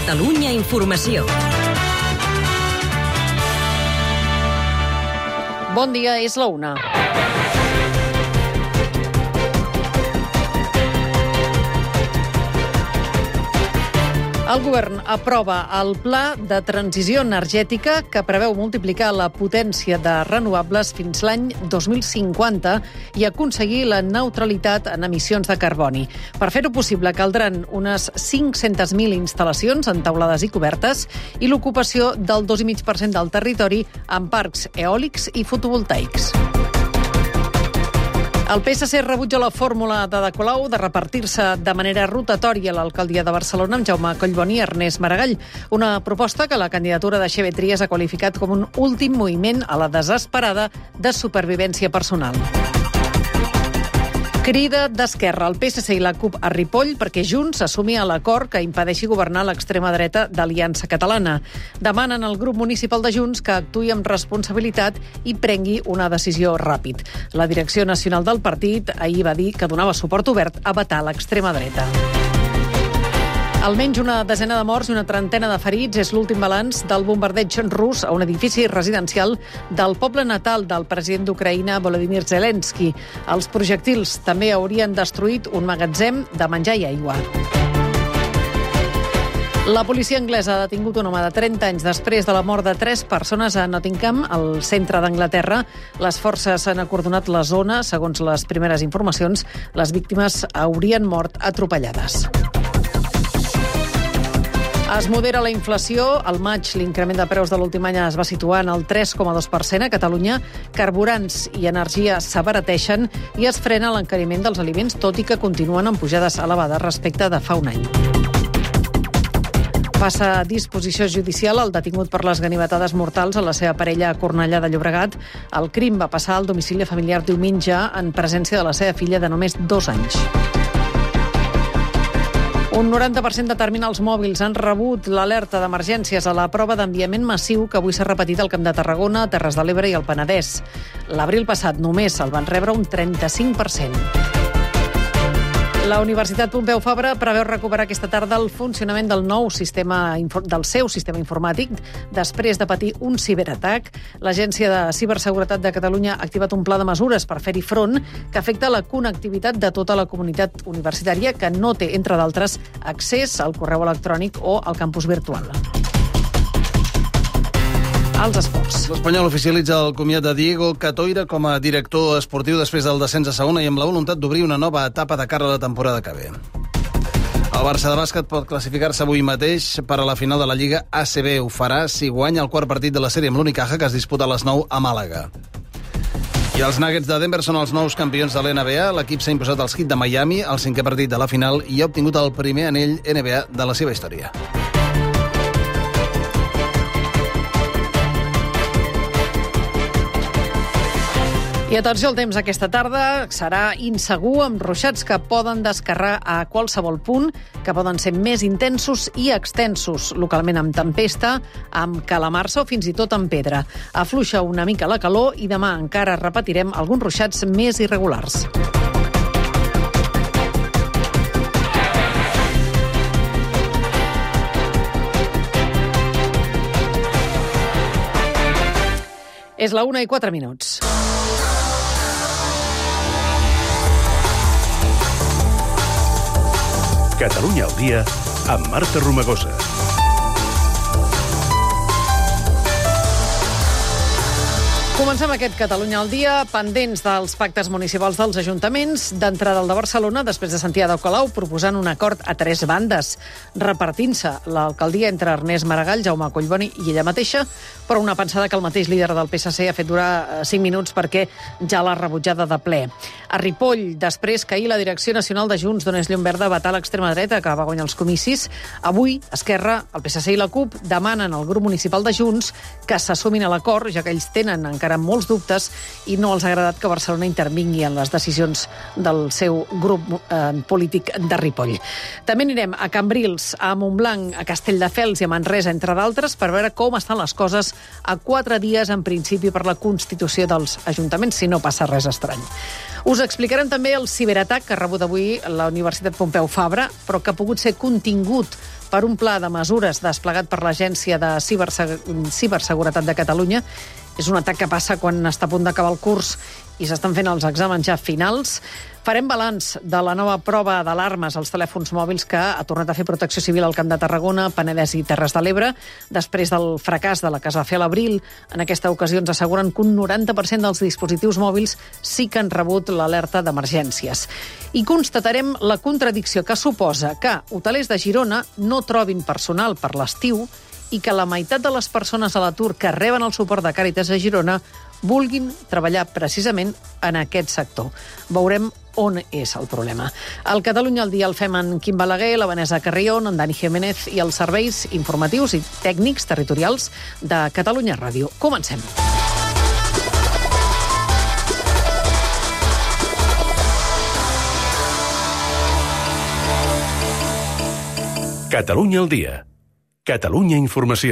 Catalunya Informació. Bon dia, és la 1. El govern aprova el pla de transició energètica que preveu multiplicar la potència de renovables fins l'any 2050 i aconseguir la neutralitat en emissions de carboni. Per fer-ho possible caldran unes 500.000 instal·lacions entaulades i cobertes i l'ocupació del 2,5% del territori amb parcs eòlics i fotovoltaics. El PSC rebutja la fórmula d'Ada Colau de repartir-se de manera rotatòria l'alcaldia de Barcelona amb Jaume Collboni i Ernest Maragall, una proposta que la candidatura de Xavier Trias ha qualificat com un últim moviment a la desesperada de supervivència personal. Crida d'Esquerra, el PSC i la CUP a Ripoll perquè Junts assumi l'acord que impedeixi governar l'extrema dreta d'Aliança Catalana. Demanen al grup municipal de Junts que actuï amb responsabilitat i prengui una decisió ràpid. La direcció nacional del partit ahir va dir que donava suport obert a vetar l'extrema dreta. Almenys una desena de morts i una trentena de ferits és l'últim balanç del bombardeig rus a un edifici residencial del poble natal del president d'Ucraïna, Volodymyr Zelensky. Els projectils també haurien destruït un magatzem de menjar i aigua. La policia anglesa ha detingut un home de 30 anys després de la mort de 3 persones a Nottingham, al centre d'Anglaterra. Les forces han acordonat la zona. Segons les primeres informacions, les víctimes haurien mort atropellades. Es modera la inflació. Al maig, l'increment de preus de l'últim any es va situar en el 3,2%. A Catalunya, carburants i energia s'abarateixen i es frena l'encariment dels aliments, tot i que continuen en pujades elevades respecte de fa un any. Passa a disposició judicial el detingut per les ganivetades mortals a la seva parella a Cornellà de Llobregat. El crim va passar al domicili familiar diumenge en presència de la seva filla de només 2 anys. Un 90% de terminals mòbils han rebut l'alerta d'emergències a la prova d'enviament massiu que avui s'ha repetit al Camp de Tarragona, Terres de l'Ebre i el Penedès. L'abril passat només el van rebre un 35%. La Universitat Pompeu Fabra preveu recuperar aquesta tarda el funcionament del seu sistema informàtic després de patir un ciberatac. L'Agència de Ciberseguretat de Catalunya ha activat un pla de mesures per fer-hi front que afecta la connectivitat de tota la comunitat universitària que no té, entre d'altres, accés al correu electrònic o al campus virtual. Els esports. L'Espanyol oficialitza el comiat de Diego Catoira com a director esportiu després del descens a segona i amb la voluntat d'obrir una nova etapa de cara a la temporada que ve. El Barça de bàsquet pot classificar-se avui mateix per a la final de la Lliga ACB. Ho farà si guanya el quart partit de la sèrie amb l'Unicaja, que es disputa a les 9 a Màlaga. I els Nuggets de Denver són els nous campions de l'NBA. L'equip s'ha imposat als Heat de Miami, el 5è partit de la final, i ha obtingut el primer anell NBA de la seva història. I atenció al temps aquesta tarda, serà insegur amb ruixats que poden descarrar a qualsevol punt, que poden ser més intensos i extensos, localment amb tempesta, amb calamarsa o fins i tot amb pedra. Afluixa una mica la calor i demà encara repetirem alguns ruixats més irregulars. És la 1:04. Catalunya al dia amb Marta Romagosa. Comencem aquest Catalunya al dia, pendents dels pactes municipals dels ajuntaments, d'entrada al de Barcelona, després de sentir Ada Colau proposant un acord a 3 bandes, repartint-se l'alcaldia entre Ernest Maragall, Jaume Collboni i ella mateixa, però una pensada que el mateix líder del PSC ha fet durar 5 minuts perquè ja l'ha rebutjada de ple. A Ripoll, després que ahir la direcció nacional de Junts donés llum verda a vetar l'extrema dreta que va guanyar els comicis, avui Esquerra, el PSC i la CUP demanen al grup municipal de Junts que s'assumin a l'acord, ja que ells tenen encara molts dubtes i no els ha agradat que Barcelona intervingui en les decisions del seu grup polític de Ripoll. També anirem a Cambrils, a Montblanc, a Castelldefels i a Manresa, entre d'altres, per veure com estan les coses a 4 dies, en principi, per la constitució dels ajuntaments, si no passa res estrany. Us explicarem també el ciberatac que ha rebut avui la Universitat Pompeu Fabra, però que ha pogut ser contingut per un pla de mesures desplegat per l'Agència de Ciberseguretat de Catalunya. És un atac que passa quan està a punt d'acabar el curs i s'estan fent els exàmens ja finals. Farem balanç de la nova prova d'alarmes als telèfons mòbils que ha tornat a fer Protecció Civil al Camp de Tarragona, Penedès i Terres de l'Ebre. Després del fracàs de la que es va fer a l'abril, en aquesta ocasió ens asseguren que un 90% dels dispositius mòbils sí que han rebut l'alerta d'emergències. I constatarem la contradicció que suposa que hotelers de Girona no trobin personal per l'estiu i que la meitat de les persones a l'atur que reben el suport de Càritas a Girona vulguin treballar precisament en aquest sector. Veurem on és el problema. El Catalunya al dia el fem en Quim Balaguer, la Vanessa Carrión, en Dani Jiménez i els serveis informatius i tècnics territorials de Catalunya Ràdio. Comencem. Catalunya al dia. Catalunya Informació.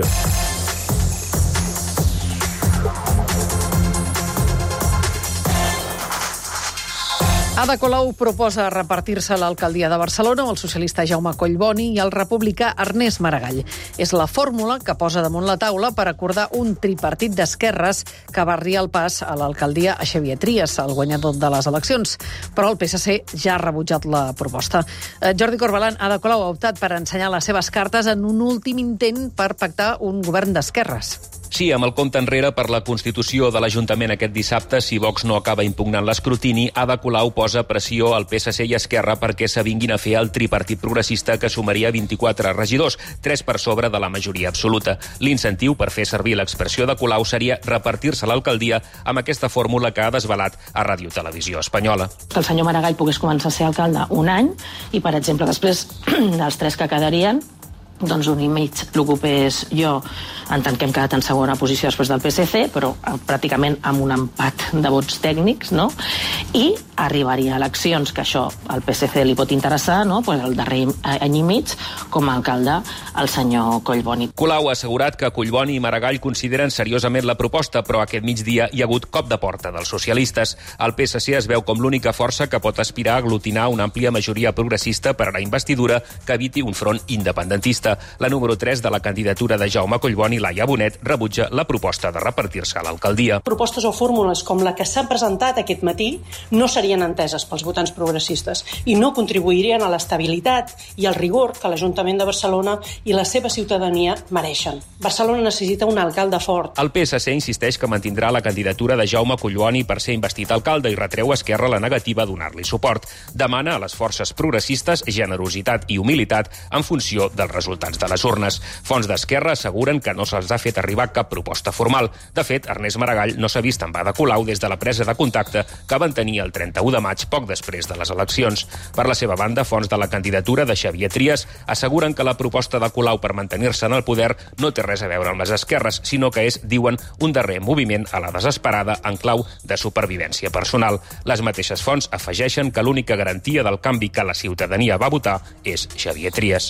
Ada Colau proposa repartir-se l'alcaldia de Barcelona amb el socialista Jaume Collboni i el republicà Ernest Maragall. És la fórmula que posa damunt la taula per acordar un tripartit d'esquerres que barria el pas a l'alcaldia a Xavier Trias, el guanyador de les eleccions. Però el PSC ja ha rebutjat la proposta. Jordi Corbalán, Ada Colau ha optat per ensenyar les seves cartes en un últim intent per pactar un govern d'esquerres. Sí, amb el compte enrere per la constitució de l'Ajuntament aquest dissabte, si Vox no acaba impugnant l'escrutini, Ada Colau posa pressió al PSC i Esquerra perquè s'avinguin a fer el tripartit progressista que sumaria 24 regidors, 3 per sobre de la majoria absoluta. L'incentiu per fer servir l'expressió de Colau seria repartir-se l'alcaldia amb aquesta fórmula que ha desvelat a Ràdio Televisió Espanyola. Que el senyor Maragall pogués començar a ser alcalde un any i, per exemple, després dels 3 que quedarien, doncs un i mig l'ocupés jo, en tant que hem quedat en segona posició després del PSC, però pràcticament amb un empat de vots tècnics, no? I arribaria a eleccions, que això al PSC li pot interessar, no? Pues el darrer any i mig, com a alcalde, el senyor Collboni. Colau ha assegurat que Collboni i Maragall consideren seriosament la proposta, però aquest migdia hi ha hagut cop de porta dels socialistes. El PSC es veu com l'única força que pot aspirar a aglutinar una àmplia majoria progressista per a la investidura que eviti un front independentista. La número 3 de la candidatura de Jaume Collboni, Laia Bonet, rebutja la proposta de repartir-se a l'alcaldia. Propostes o fórmules com la que s'ha presentat aquest matí no serien enteses pels votants progressistes i no contribuirien a l'estabilitat i al rigor que l'Ajuntament de Barcelona i la seva ciutadania mereixen. Barcelona necessita un alcalde fort. El PSC insisteix que mantindrà la candidatura de Jaume Collboni per ser investit alcalde i retreu a Esquerra la negativa a donar-li suport. Demana a les forces progressistes generositat i humilitat en funció dels resultats de les urnes. Fonts d'Esquerra asseguren que no se'ls ha fet arribar cap proposta formal. De fet, Ernest Maragall no s'ha vist amb Ada Colau des de la presa de contacte que van tenir el 31 de maig, poc després de les eleccions. Per la seva banda, fonts de la candidatura de Xavier Trias asseguren que la proposta de Colau per mantenir-se en el poder no té res a veure amb les esquerres, sinó que és, diuen, un darrer moviment a la desesperada en clau de supervivència personal. Les mateixes fonts afegeixen que l'única garantia del canvi que la ciutadania va votar és Xavier Trias.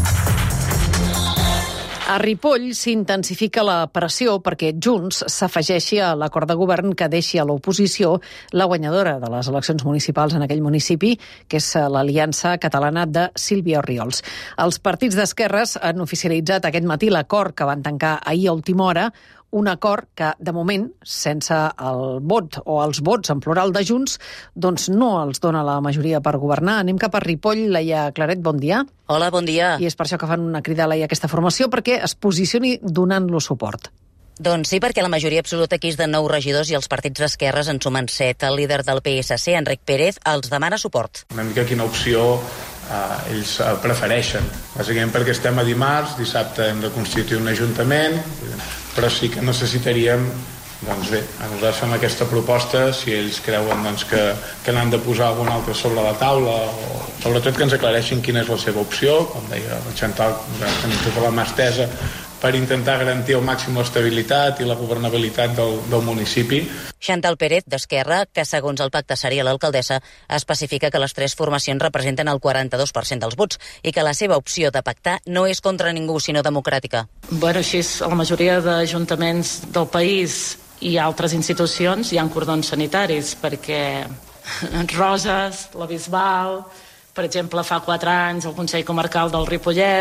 A Ripoll s'intensifica la pressió perquè Junts s'afegeixi a l'acord de govern que deixi a l'oposició la guanyadora de les eleccions municipals en aquell municipi, que és l'Aliança Catalana de Sílvia Orriols. Els partits d'esquerres han oficialitzat aquest matí l'acord que van tancar ahir a última hora, un acord que, de moment, sense el vot o els vots en plural de Junts, doncs no els dona la majoria per governar. Anem cap a Ripoll. Laia Claret, bon dia. Hola, bon dia. I és per això que fan una crida a Laia aquesta formació, perquè es posicioni donant-lo suport. Doncs sí, perquè la majoria absoluta aquí és de 9 regidors i els partits d'esquerres en sumen 7. El líder del PSC, Enric Pérez, els demana suport. Una mica quina opció ells prefereixen. Bàsicament perquè estem a dimarts, dissabte hem de constituir un ajuntament, però sí que necessitaríem, doncs bé, nosaltres fem aquesta proposta, si ells creuen doncs, que n'han de posar alguna altra sobre la taula, o sobretot que ens aclareixin quina és la seva opció, com deia la Chantal, tenim tota la mà estesa per intentar garantir al màxim l'estabilitat i la governabilitat del municipi. Chantal Pérez, d'Esquerra, que segons el pacte seria l'alcaldessa, especifica que les 3 formacions representen el 42% dels vots i que la seva opció de pactar no és contra ningú, sinó democràtica. Bueno, així és, a la majoria d'ajuntaments del país i altres institucions hi ha cordons sanitaris, perquè Roses, la Bisbal, per exemple, fa 4 anys el Consell Comarcal del Ripollès,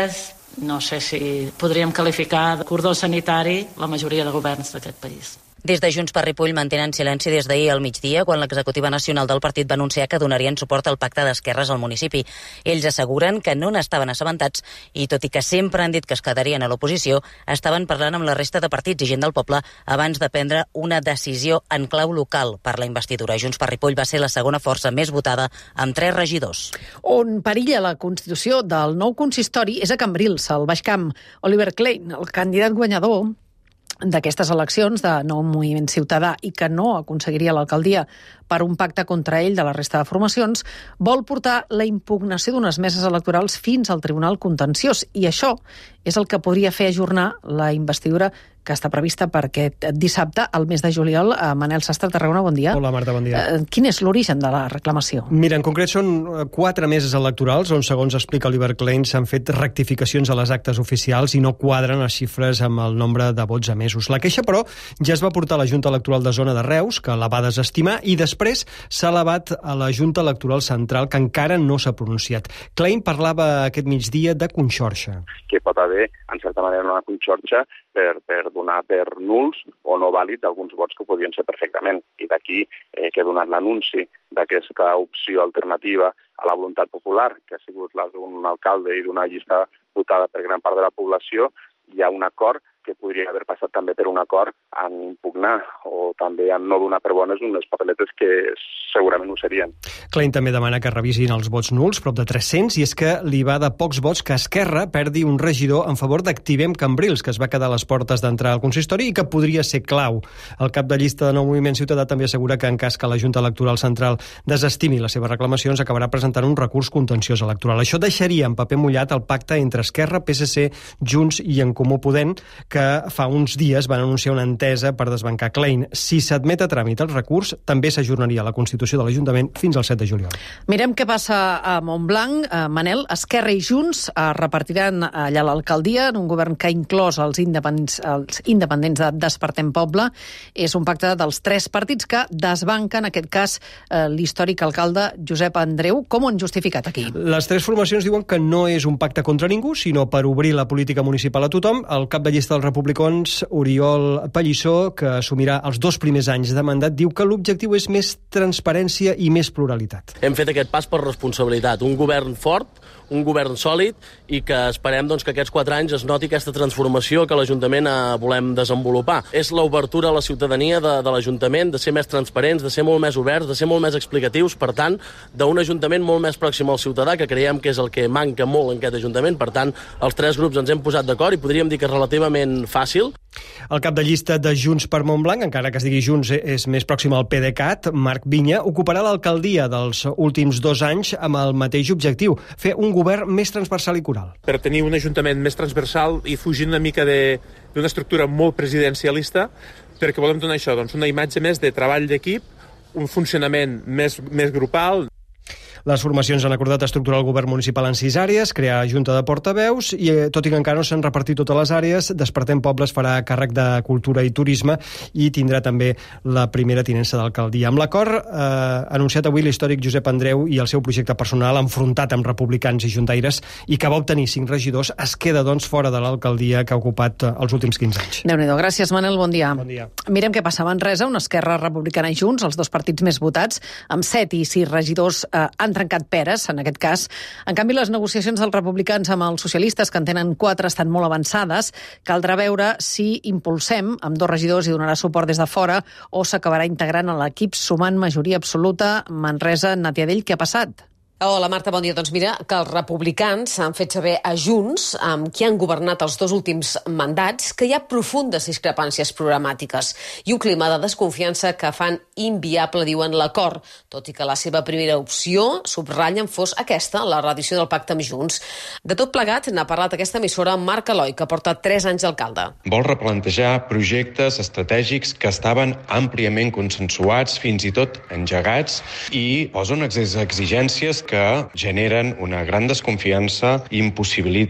no sé si podríem qualificar de cordó sanitari la majoria de governs d'aquest país. Des de Junts per Ripoll mantenen silenci des d'ahir al migdia, quan l'executiva nacional del partit va anunciar que donarien suport al pacte d'esquerres al municipi. Ells asseguren que no n'estaven assabentats i, tot i que sempre han dit que es quedarien a l'oposició, estaven parlant amb la resta de partits i gent del poble abans de prendre una decisió en clau local per la investidura. Junts per Ripoll va ser la segona força més votada, amb 3 regidors. On perilla la constitució del nou consistori és a Cambrils, al Baix Camp. Oliver Klein, el candidat guanyador d'aquestes eleccions de Nou Moviment Ciutadà i que no aconseguiria l'alcaldia per un pacte contra ell de la resta de formacions, vol portar la impugnació d'unes meses electorals fins al Tribunal Contenciós. I això és el que podria fer ajornar la investidura que està prevista per aquest dissabte, al mes de juliol. Manel Sastre, Tarragona, bon dia. Hola, Marta, bon dia. Quin és l'origen de la reclamació? Mira, en concret són 4 meses electorals on, segons explica Oliver Klein, s'han fet rectificacions a les actes oficials i no quadren les xifres amb el nombre de vots emesos. La queixa, però, ja es va portar a la Junta Electoral de Zona de Reus, que la va desestimar, i després s'ha elevat a la Junta Electoral Central, que encara no s'ha pronunciat. Klein parlava aquest migdia de conxorxa. Que pot haver, en certa manera, una conxorxa per donar per nuls o no vàlids alguns vots que podien ser perfectament. I d'aquí que donat l'anunci d'aquesta opció alternativa a la voluntat popular, que ha sigut la d'un alcalde i d'una llista votada per gran part de la població, hi ha un acord que podria haver passat també per un acord en impugnar o també en no donar per bones unes papeletes que segurament ho serien. Klein també demana que revisin els vots nuls, prop de 300, i és que li va de pocs vots que Esquerra perdi un regidor en favor d'Activem Cambrils, que es va quedar a les portes d'entrar al consistori i que podria ser clau. El cap de llista de Nou Moviment Ciutadà també assegura que en cas que la Junta Electoral Central desestimi les seves reclamacions, acabarà presentant un recurs contenciós electoral. Això deixaria en paper mullat el pacte entre Esquerra, PSC, Junts i En Comú Podem, que fa uns dies van anunciar una entesa per desbancar Klein. Si s'admet a tràmit el recurs, també s'ajornaria la Constitució de l'Ajuntament fins al 7 de juliol. Mirem què passa a Montblanc. Manel, Esquerra i Junts repartiran allà l'alcaldia en un govern que ha inclòs els independents de Despertem Poble. És un pacte dels 3 partits que desbanquen, en aquest cas, l'històric alcalde Josep Andreu. Com ho han justificat aquí? Les 3 formacions diuen que no és un pacte contra ningú, sinó per obrir la política municipal a tothom. El cap de llista dels republicans, Oriol Pallissó, que assumirà els 2 primers anys de mandat, diu que l'objectiu és més transparència i més pluralitat. Hem fet aquest pas per responsabilitat. Un govern fort, un govern sòlid i que esperem que aquests 4 anys es noti aquesta transformació que l'Ajuntament volem desenvolupar. És l'obertura a la ciutadania de l'Ajuntament, de ser més transparents, de ser molt més oberts, de ser molt més explicatius, per tant, d'un Ajuntament molt més pròxim al ciutadà, que creiem que és el que manca molt en aquest Ajuntament. Per tant, els 3 grups ens hem posat d'acord i podríem dir que és relativament fàcil. El cap de llista de Junts per Montblanc, encara que es digui Junts, és més pròxim al PDeCAT, Marc Vinya, ocuparà l'alcaldia dels últims 2 anys amb el mateix objectiu, fer un govern més transversal i coral. Per tenir un ajuntament més transversal i fugint una mica d'una estructura molt presidencialista, perquè volem donar això, una imatge més de treball d'equip, un funcionament més grupal. Les formacions han acordat estructurar el govern municipal en 6 àrees, crear junta de portaveus i, tot i que encara no s'han repartit totes les àrees, Despertem Pobles farà càrrec de cultura i turisme i tindrà també la primera tinença d'alcaldia. Amb l'acord anunciat avui l'històric Josep Andreu i el seu projecte personal enfrontat amb republicans i juntaires i que va obtenir 5 regidors, es queda, fora de l'alcaldia que ha ocupat els últims 15 anys. Déu-n'hi-do. Gràcies, Manel. Bon dia. Bon dia. Mirem què passa a Manresa, on Esquerra Republicana i Junts, els 2 partits més votats, amb 7 i 6 regidors, han trencat peres, en aquest cas. En canvi, les negociacions dels republicans amb els socialistes, que en tenen 4, estan molt avançades. Caldrà veure si impulsem amb 2 regidors i donarà suport des de fora o s'acabarà integrant a l'equip sumant majoria absoluta. Manresa, Nàtia Dell, què ha passat? Hola, Marta, bon dia. Doncs mira que els republicans han fet saber a Junts, amb qui han governat els 2 últims mandats, que hi ha profundes discrepàncies programàtiques i un clima de desconfiança que fan inviable, diuen, l'acord, tot i que la seva primera opció, subratllen, fos aquesta, la reedició del pacte amb Junts. De tot plegat n'ha parlat aquesta emissora Marc Eloi, que porta 3 anys d'alcalde. Vol replantejar projectes estratègics que estaven àmpliament consensuats, fins i tot engegats, i posa unes exigències que generen una gran desconfiança i impossibiliten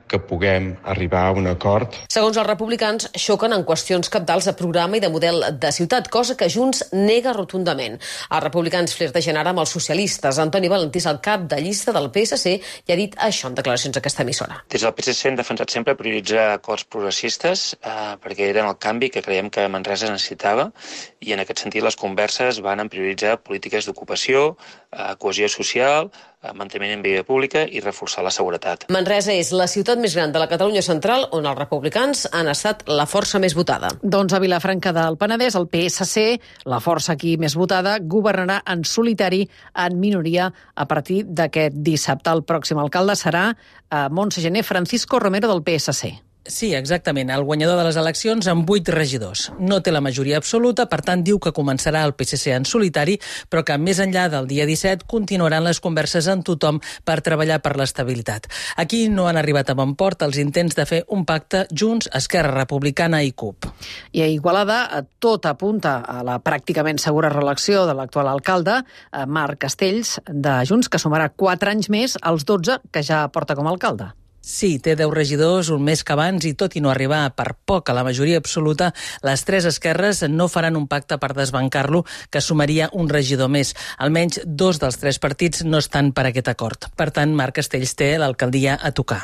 que puguem arribar a un acord. Segons els republicans, xoquen en qüestions cabdals de programa i de model de ciutat, cosa que Junts nega rotundament. Els republicans flirtegen ara amb els socialistes. Antoni Valentí és el cap de llista del PSC i ha dit això en declaracions a aquesta emissora. Des del PSC hem defensat sempre prioritzar acords progressistes perquè eren el canvi que creiem que Manresa necessitava i en aquest sentit les converses van en prioritzar polítiques d'ocupació, cohesió social, manteniment en via pública i reforçar la seguretat. Manresa és la ciutat més gran de la Catalunya central on els republicans han estat la força més votada. Doncs a Vilafranca del Penedès, el PSC, la força aquí més votada, governarà en solitari en minoria a partir d'aquest dissabte. El pròxim alcalde serà Montse Gené Francisco Romero del PSC. Sí, exactament. El guanyador de les eleccions amb 8 regidors. No té la majoria absoluta, per tant diu que començarà el PSC en solitari, però que més enllà del dia 17 continuaran les converses amb tothom per treballar per l'estabilitat. Aquí no han arribat a bon port els intents de fer un pacte Junts, Esquerra Republicana i CUP. I a Igualada tot apunta a la pràcticament segura reelecció de l'actual alcalde, Marc Castells, de Junts, que sumarà 4 anys més als 12 que ja porta com a alcalde. Sí, té 10 regidors, un més que abans, i tot i no arribar per poc a la majoria absoluta, les 3 esquerres no faran un pacte per desbancar-lo, que sumaria un regidor més. Almenys 2 dels 3 partits no estan per aquest acord. Per tant, Marc Castells té l'alcaldia a tocar.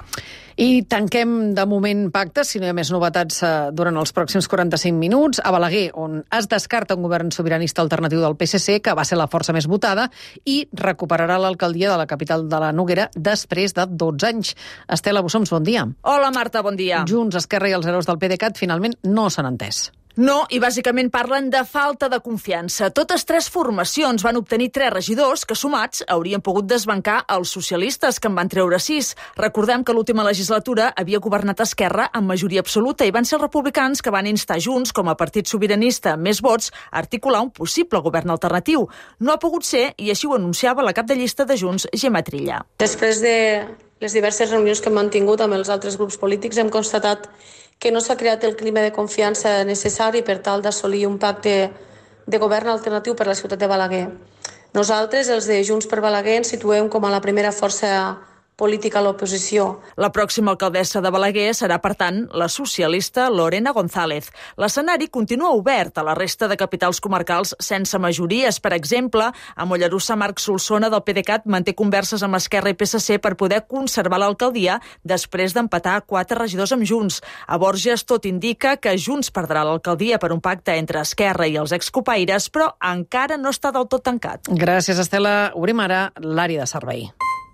I tanquem de moment pactes, si no hi ha més novetats durant els pròxims 45 minuts, a Balaguer, on es descarta un govern sobiranista alternatiu del PSC, que va ser la força més votada, i recuperarà l'alcaldia de la capital de la Noguera després de 12 anys. Estela Bussoms, bon dia. Hola, Marta, bon dia. Junts, Esquerra i els hereus del PDeCAT finalment no s'han entès. No, i bàsicament parlen de falta de confiança. Totes 3 formacions van obtenir 3 regidors que, sumats, haurien pogut desbancar els socialistes, que en van treure 6. Recordem que l'última legislatura havia governat Esquerra amb majoria absoluta i van ser els republicans que van instar Junts, com a partit sobiranista amb més vots, a articular un possible govern alternatiu. No ha pogut ser, i així ho anunciava la cap de llista de Junts, Gemma Trilla. Després de les diverses reunions que hem mantingut amb els altres grups polítics, hem constatat que no s'ha creat el clima de confiança necessari per tal d'assolir un pacte de govern alternatiu per a la ciutat de Balaguer. Nosaltres, els de Junts per Balaguer, ens situem com a la primera força política a l'oposició. La pròxima alcaldessa de Balaguer serà, per tant, la socialista Lorena González. L'escenari continua obert a la resta de capitals comarcals sense majories. Per exemple, a Mollerussa, Marc Solsona del PDeCAT manté converses amb Esquerra i PSC per poder conservar l'alcaldia després d'empatar 4 regidors amb Junts. A Borges tot indica que Junts perdrà l'alcaldia per un pacte entre Esquerra i els excopaires, però encara no està del tot tancat. Gràcies, Estela. Obrim ara l'àrea de servei.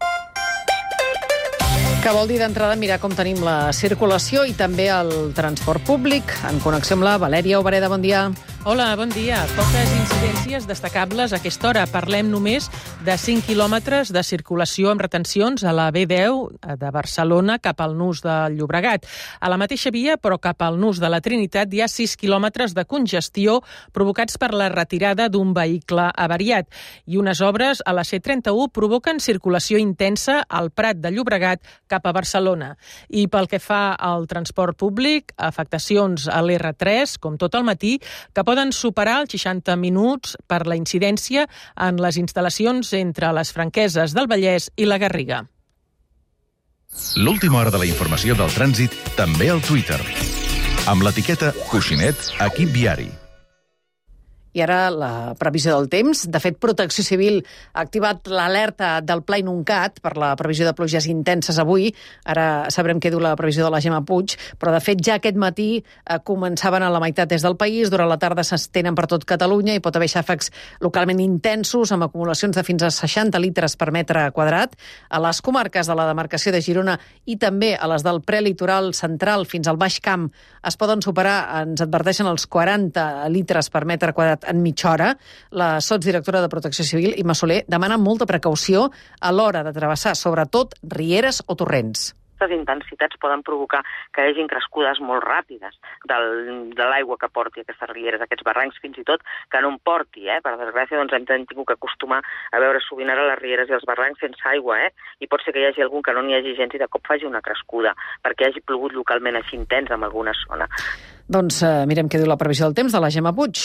Que vol dir d'entrada mirar com tenim la circulació i també el transport públic. En connexió amb la Valèria Obereda, bon dia. Hola, bon dia. Poques incidències destacables a aquesta hora. Parlem només de 5 quilòmetres de circulació amb retencions a la B10 de Barcelona cap al nus del Llobregat. A la mateixa via, però cap al nus de la Trinitat, hi ha 6 quilòmetres de congestió provocats per la retirada d'un vehicle avariat. I unes obres a la C31 provoquen circulació intensa al Prat de Llobregat cap a Barcelona. I pel que fa al transport públic, afectacions a l'R3, com tot el matí, que poden superar els 60 minuts per la incidència en les instal·lacions entre les Franqueses del Vallès i la Garriga. L'última hora de la informació del trànsit també al Twitter. Amb l'etiqueta Coixinet Equip Viari. I ara la previsió del temps. De fet, Protecció Civil ha activat l'alerta del Pla Inuncat per la previsió de pluges intenses avui. Ara sabrem què diu la previsió de la Gemma Puig, però de fet ja aquest matí començaven a la meitat des del país, durant la tarda s'estenen per tot Catalunya i pot haver xàfecs localment intensos amb acumulacions de fins a 60 litres per metre quadrat. A les comarques de la demarcació de Girona i també a les del prelitoral central fins al Baix Camp es poden superar, ens adverteixen, els 40 litres per metre quadrat en mitja hora. La sotsdirectora de Protecció Civil, Imma Soler, demana molta precaució a l'hora de travessar, sobretot, rieres o torrents. Aquestes intensitats poden provocar que hi hagin crescudes molt ràpides de l'aigua que porti aquestes rieres, aquests barrancs, fins i tot que no en porti. Per desgràcia, doncs hem tingut que acostumar a veure sovint ara les rieres i els barrancs sense aigua, i pot ser que hi hagi algun que no n'hi hagi gens i de cop faci una crescuda, perquè hagi plogut localment així intens en alguna zona. Doncs mirem què diu la previsió del temps de la Gemma Puig.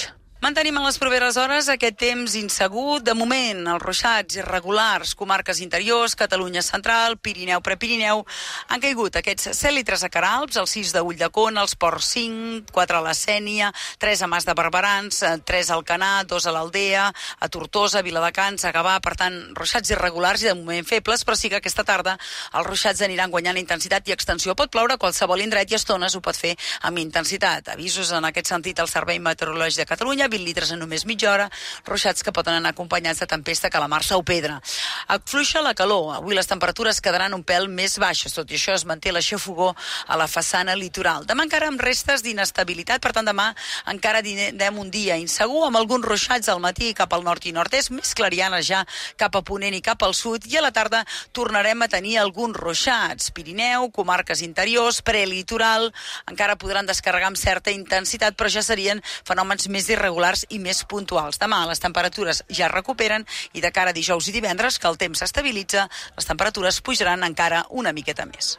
Mantenim en les properes hores aquest temps insegur. De moment, els ruixats irregulars, comarques interiors, Catalunya central, Pirineu, Prepirineu, han caigut aquests 7 litres a Queralbs, el 6 de Ulldecona, els Ports 5, 4 a la Sénia, 3 a Mas de Barberans, 3 al Canà, 2 a l'Aldea, a Tortosa, Viladecans, a Gavà. Per tant, ruixats irregulars i de moment febles, però sí que aquesta tarda els ruixats aniran guanyant intensitat i extensió. Pot ploure a qualsevol indret i a estones ho pot fer amb intensitat. Avisos en aquest sentit al Servei Meteorològic de Catalunya, 20 litres en només mitja hora, ruixats que poden anar acompanyats de tempesta, calamarsa o pedra. Afluixa la calor. Avui les temperatures quedaran un pèl més baixes. Tot i això es manté l'aixafogor a la façana litoral. Demà encara amb restes d'inestabilitat, per tant demà encara tindrem un dia insegur amb alguns ruixats al matí cap al nord i nord-est, més clarianes ja cap a ponent i cap al sud, i a la tarda tornarem a tenir alguns ruixats. Pirineu, comarques interiors, prelitoral, encara podran descarregar amb certa intensitat, però ja serien fenòmens més irregulars i més puntuals. Demà les temperatures ja recuperen i de cara a dijous i divendres, que el temps s'estabilitza, les temperatures pujaran encara una miqueta més.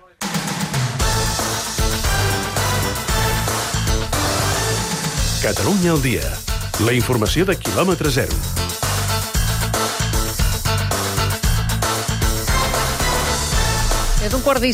Catalunya al dia. La informació de quilòmetre zero. És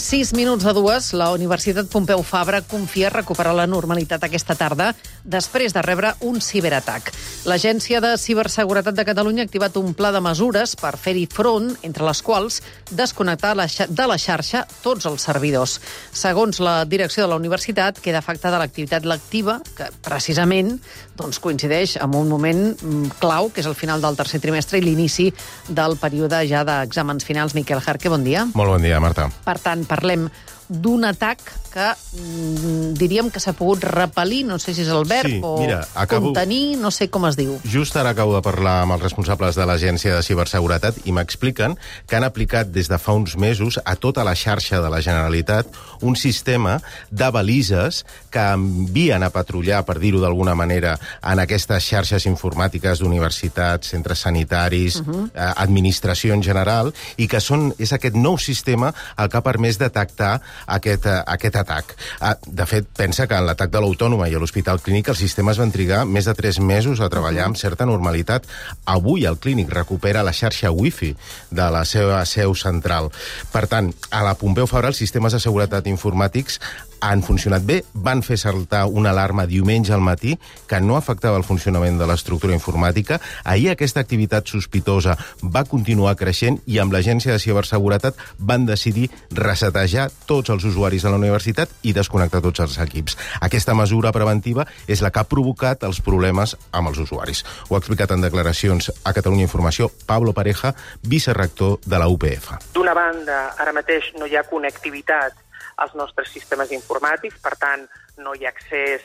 1:06 La Universitat Pompeu Fabra confia recuperar la normalitat aquesta tarda després de rebre un ciberatac. L'Agència de Ciberseguretat de Catalunya ha activat un pla de mesures per fer-hi front, entre les quals desconnectar de la xarxa tots els servidors. Segons la direcció de la universitat, queda afectada l'activitat lectiva, que precisament coincideix amb un moment clau, que és el final del tercer trimestre i l'inici del període ja d'exàmens finals. Miquel Jarque, bon dia. Molt bon dia, Marta. Per tant, parlem d'un atac que diríem que s'ha pogut repel·lir, no sé si és el verb, contenir, no sé com es diu. Just ara acabo de parlar amb els responsables de l'Agència de Ciberseguretat i m'expliquen que han aplicat des de fa uns mesos a tota la xarxa de la Generalitat un sistema de balises que envien a patrullar, per dir-ho d'alguna manera, en aquestes xarxes informàtiques d'universitats, centres sanitaris, administració en general, i que és aquest nou sistema el que ha permès detectar aquest atac. De fet, pensa que en l'atac de l'Autònoma i a l'Hospital Clínic els sistemes van trigar més de 3 mesos a treballar amb certa normalitat. Avui el Clínic recupera la xarxa Wi-Fi de la seva seu central. Per tant, a la Pompeu Fabra els sistemes de seguretat informàtics han funcionat bé, van fer saltar una alarma diumenge al matí que no afectava el funcionament de l'estructura informàtica. Ahir aquesta activitat sospitosa va continuar creixent i amb l'Agència de Ciberseguretat van decidir resetejar tots els usuaris de la universitat i desconnectar tots els equips. Aquesta mesura preventiva és la que ha provocat els problemes amb els usuaris. Ho ha explicat en declaracions a Catalunya Informació Pablo Pareja, vicerector de la UPF. D'una banda, ara mateix no hi ha connectivitat als nostres sistemes informàtics, per tant, no hi ha accés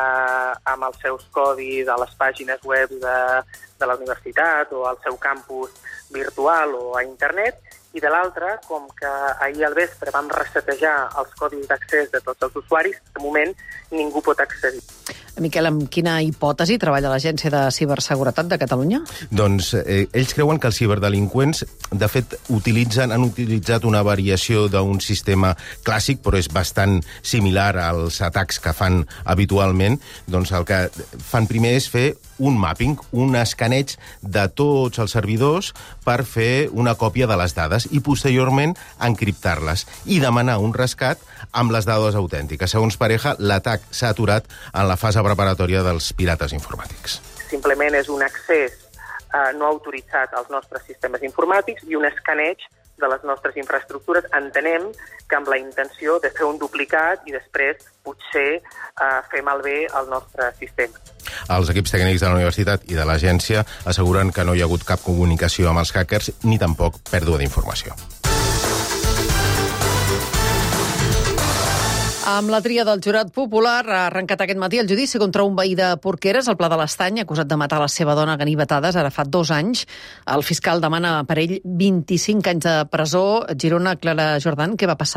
amb els seus codis a les pàgines web de la universitat o al seu campus virtual o a internet, i de l'altra, com que ahir al vespre vam resetejar els codis d'accés de tots els usuaris, de moment ningú pot accedir. Miquel, amb quina hipòtesi treballa l'Agència de Ciberseguretat de Catalunya? Doncs ells creuen que els ciberdelinqüents, de fet, han utilitzat una variació d'un sistema clàssic, però és bastant similar als atacs que fan habitualment. Doncs el que fan primer és fer un mapping, un escaneig de tots els servidors per fer una còpia de les dades i posteriorment encriptar-les i demanar un rescat amb les dades autèntiques. Segons Pareja, l'atac s'ha aturat en la fase preparatòria dels pirates informàtics. Simplement és un accés no autoritzat als nostres sistemes informàtics i un escaneig de les nostres infraestructures. Entenem que amb la intenció de fer un duplicat i després potser fer malbé el nostre sistema. Els equips tècnics de la universitat i de l'agència asseguren que no hi ha hagut cap comunicació amb els hackers ni tampoc pèrdua d'informació. Amb la tria del jurat popular ha arrencat aquest matí el judici contra un veí de Porqueres, al Pla de l'Estany, acusat de matar la seva dona a ganivetades ara fa 2 anys. El fiscal demana per ell 25 anys de presó. Girona, Clara Jordan, què va passar?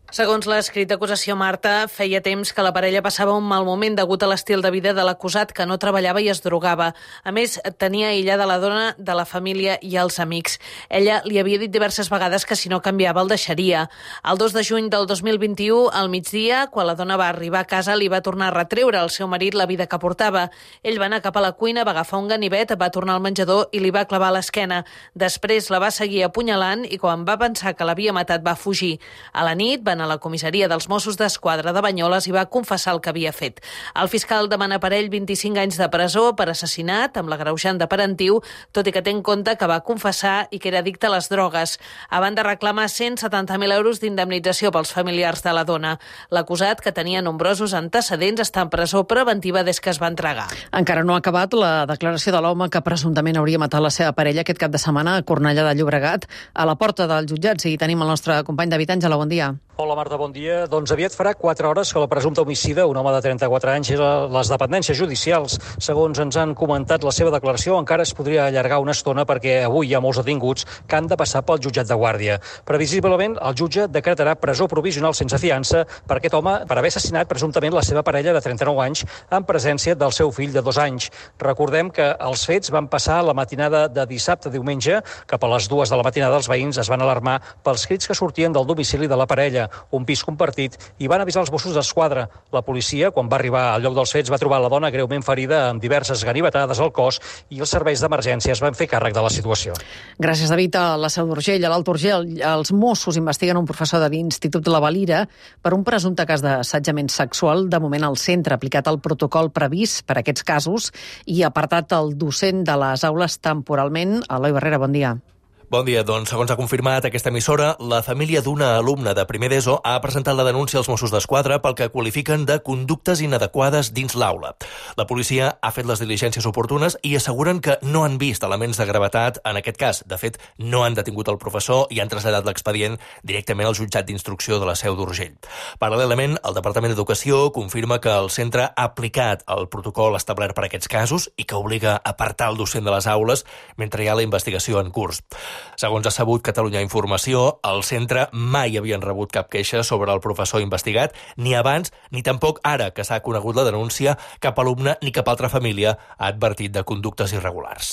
Segons l'escrit d'acusació, Marta, feia temps que la parella passava un mal moment degut a l'estil de vida de l'acusat, que no treballava i es drogava. A més, tenia aïllada la dona de la família i els amics. Ella li havia dit diverses vegades que si no canviava el deixaria. El 2 de juny del 2021, al migdia, quan la dona va arribar a casa, li va tornar a retreure al seu marit la vida que portava. Ell va anar cap a la cuina, va agafar un ganivet, va tornar al menjador i li va clavar a l'esquena. Després la va seguir apunyalant i quan va pensar que l'havia matat va fugir. A la nit va anar a la comissaria dels Mossos d'Esquadra de Banyoles i va confessar el que havia fet. El fiscal demana per ell 25 anys de presó per assassinat amb l'agreujant de parentiu, tot i que té en compte que va confessar i que era addicte a les drogues. A banda de reclamar 170.000 euros d'indemnització pels familiars de la dona. L'acusat, que tenia nombrosos antecedents, està en presó preventiva des que es va entregar. Encara no ha acabat la declaració de l'home que presumptament hauria matat la seva parella aquest cap de setmana a Cornellà de Llobregat, a la porta dels jutjats. I tenim el nostre company David Àngela, bon dia. Hola Marta, bon dia. Doncs aviat farà 4 hores que el presumpte homicida, un home de 34 anys, és a les dependències judicials. Segons ens han comentat la seva declaració, encara es podria allargar una estona perquè avui hi ha molts detinguts que han de passar pel jutjat de guàrdia. Previsiblement, el jutge decretarà presó provisional sense fiança per aquest home per haver assassinat presumptament la seva parella de 39 anys en presència del seu fill de 2 anys. Recordem que els fets van passar la matinada de dissabte a diumenge. Cap a les 2 de la matinada els veïns es van alarmar pels crits que sortien del domicili de la parella, un pis compartit, i van avisar els Mossos d'Esquadra. La policia, quan va arribar al lloc dels fets, va trobar la dona greument ferida amb diverses ganivetades al cos i els serveis d'emergències van fer càrrec de la situació. Gràcies, David. A la Seu d'Urgell, a l'Alt Urgell, els Mossos investiguen un professor de l'Institut de la Valira per un presumpte cas d'assetjament sexual. De moment, el centre ha aplicat el protocol previst per a aquests casos i ha apartat el docent de les aules temporalment. Eloi Barrera, bon dia. Bon dia. Doncs, segons ha confirmat aquesta emissora, la família d'una alumna de primer d'ESO ha presentat la denúncia als Mossos d'Esquadra pel que qualifiquen de conductes inadequades dins l'aula. La policia ha fet les diligències oportunes i asseguren que no han vist elements de gravetat en aquest cas. De fet, no han detingut el professor i han traslladat l'expedient directament al jutjat d'instrucció de la Seu d'Urgell. Paral·lelament, el Departament d'Educació confirma que el centre ha aplicat el protocol establert per aquests casos i que obliga a apartar el docent de les aules mentre hi ha la investigació en curs. Segons ha sabut Catalunya Informació, el centre mai havien rebut cap queixa sobre el professor investigat, ni abans ni tampoc ara que s'ha conegut la denúncia, cap alumne ni cap altra família ha advertit de conductes irregulars.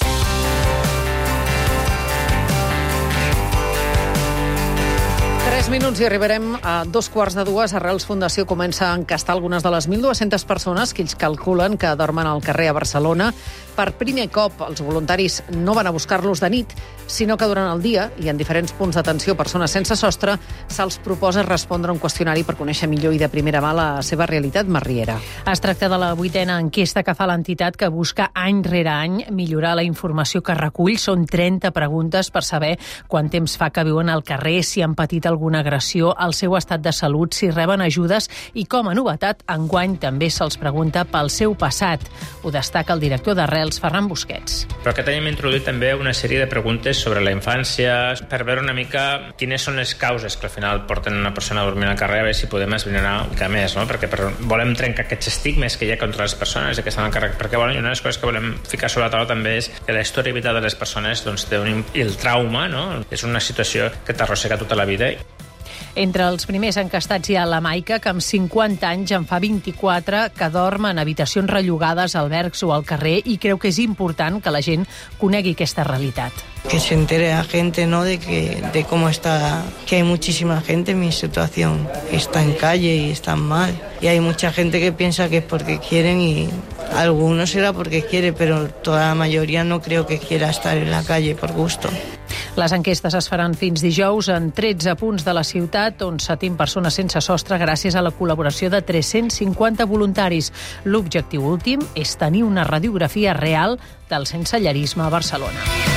3 minuts i arribarem a 2:15. Arrels Fundació comença a encastar algunes de les 1.200 persones que ells calculen que dormen al carrer a Barcelona. Per primer cop, els voluntaris no van a buscar-los de nit, sinó que durant el dia i en diferents punts d'atenció a persones sense sostre se'ls proposa respondre a un qüestionari per conèixer millor i de primera mà la seva realitat. Marriera. Es tracta de la 8a enquesta que fa l'entitat, que busca any rere any millorar la informació que recull. Són 30 preguntes per saber quant temps fa que viuen al carrer, si han patit alguna agressió, el seu estat de salut, si reben ajudes i, com a novetat, enguany també se'ls pregunta pel seu passat. Ho destaca el director d'Arrels, Ferran Busquets. Però aquest any hem introduït també una sèrie de preguntes sobre la infància per veure una mica quines són les causes que al final porten una persona a dormir al carrer, a veure si podem esbrinar una mica més, no? Perquè volem trencar aquests estigmes que hi ha contra les persones que estan al carrer, perquè una de les coses que volem ficar sobre la taula també és que la història vital de les persones i el trauma, no? És una situació que t'arrossega tota la vida. Entre els primers encastats hi ha la Maica, que amb 50 anys en fa 24 que dorm en habitacions rellogades, albergs o al carrer, i creu que és important que la gent conegui aquesta realitat. Que se entere la gente, ¿no?, de cómo está, que hay muchísima gente en mi situación, está en calle y están mal. Y hay mucha gente que piensa que es porque quieren y algunos será porque quiere, pero toda la mayoría no creo que quiera estar en la calle por gusto. Les enquestes es faran fins dijous en 13 punts de la ciutat, on s'atén persones sense sostre gràcies a la col·laboració de 350 voluntaris. L'objectiu últim és tenir una radiografia real del sensellarisme a Barcelona.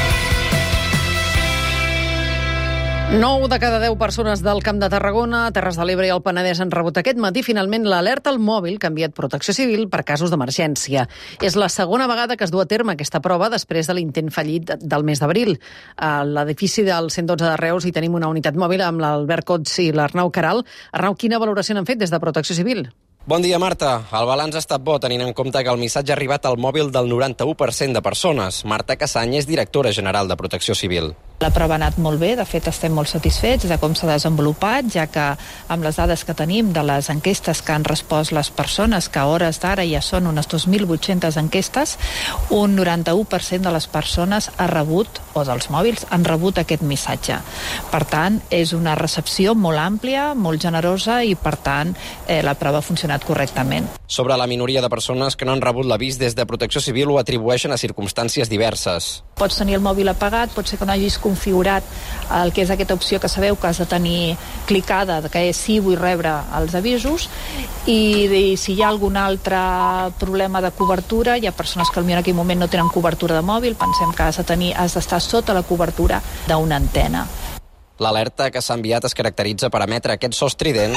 9 de cada 10 persones del Camp de Tarragona, Terres de l'Ebre i el Penedès han rebut aquest matí finalment l'alerta al mòbil que ha enviat Protecció Civil per casos d'emergència. És la segona vegada que es du a terme aquesta prova després de l'intent fallit del mes d'abril. A l'edifici del 112 de Reus hi tenim una unitat mòbil amb l'Albert Cots i l'Arnau Caral. Arnau, quina valoració han fet des de Protecció Civil? Bon dia, Marta. El balanç ha estat bo, tenint en compte que el missatge ha arribat al mòbil del 91% de persones. Marta Cassany és directora general de Protecció Civil. La prova ha anat molt bé, de fet estem molt satisfets de com s'ha desenvolupat, ja que amb les dades que tenim de les enquestes que han respost les persones, que a hores d'ara ja són unes 2.800 enquestes, un 91% de les persones ha rebut, o dels mòbils, han rebut aquest missatge. Per tant, és una recepció molt àmplia, molt generosa i, per tant, la prova ha funcionat correctament. Sobre la minoria de persones que no han rebut l'avís des de Protecció Civil ho atribueixen a circumstàncies diverses. Pots tenir el mòbil apagat, pot ser que no hagis configurat el que és aquesta opció que sabeu que has de tenir clicada, que és sí, vull rebre els avisos, i si hi ha algun altre problema de cobertura, hi ha persones que potser en aquell moment no tenen cobertura de mòbil, pensem que has d'estar sota la cobertura d'una antena. L'alerta que s'ha enviat es caracteritza per emetre aquest so estrident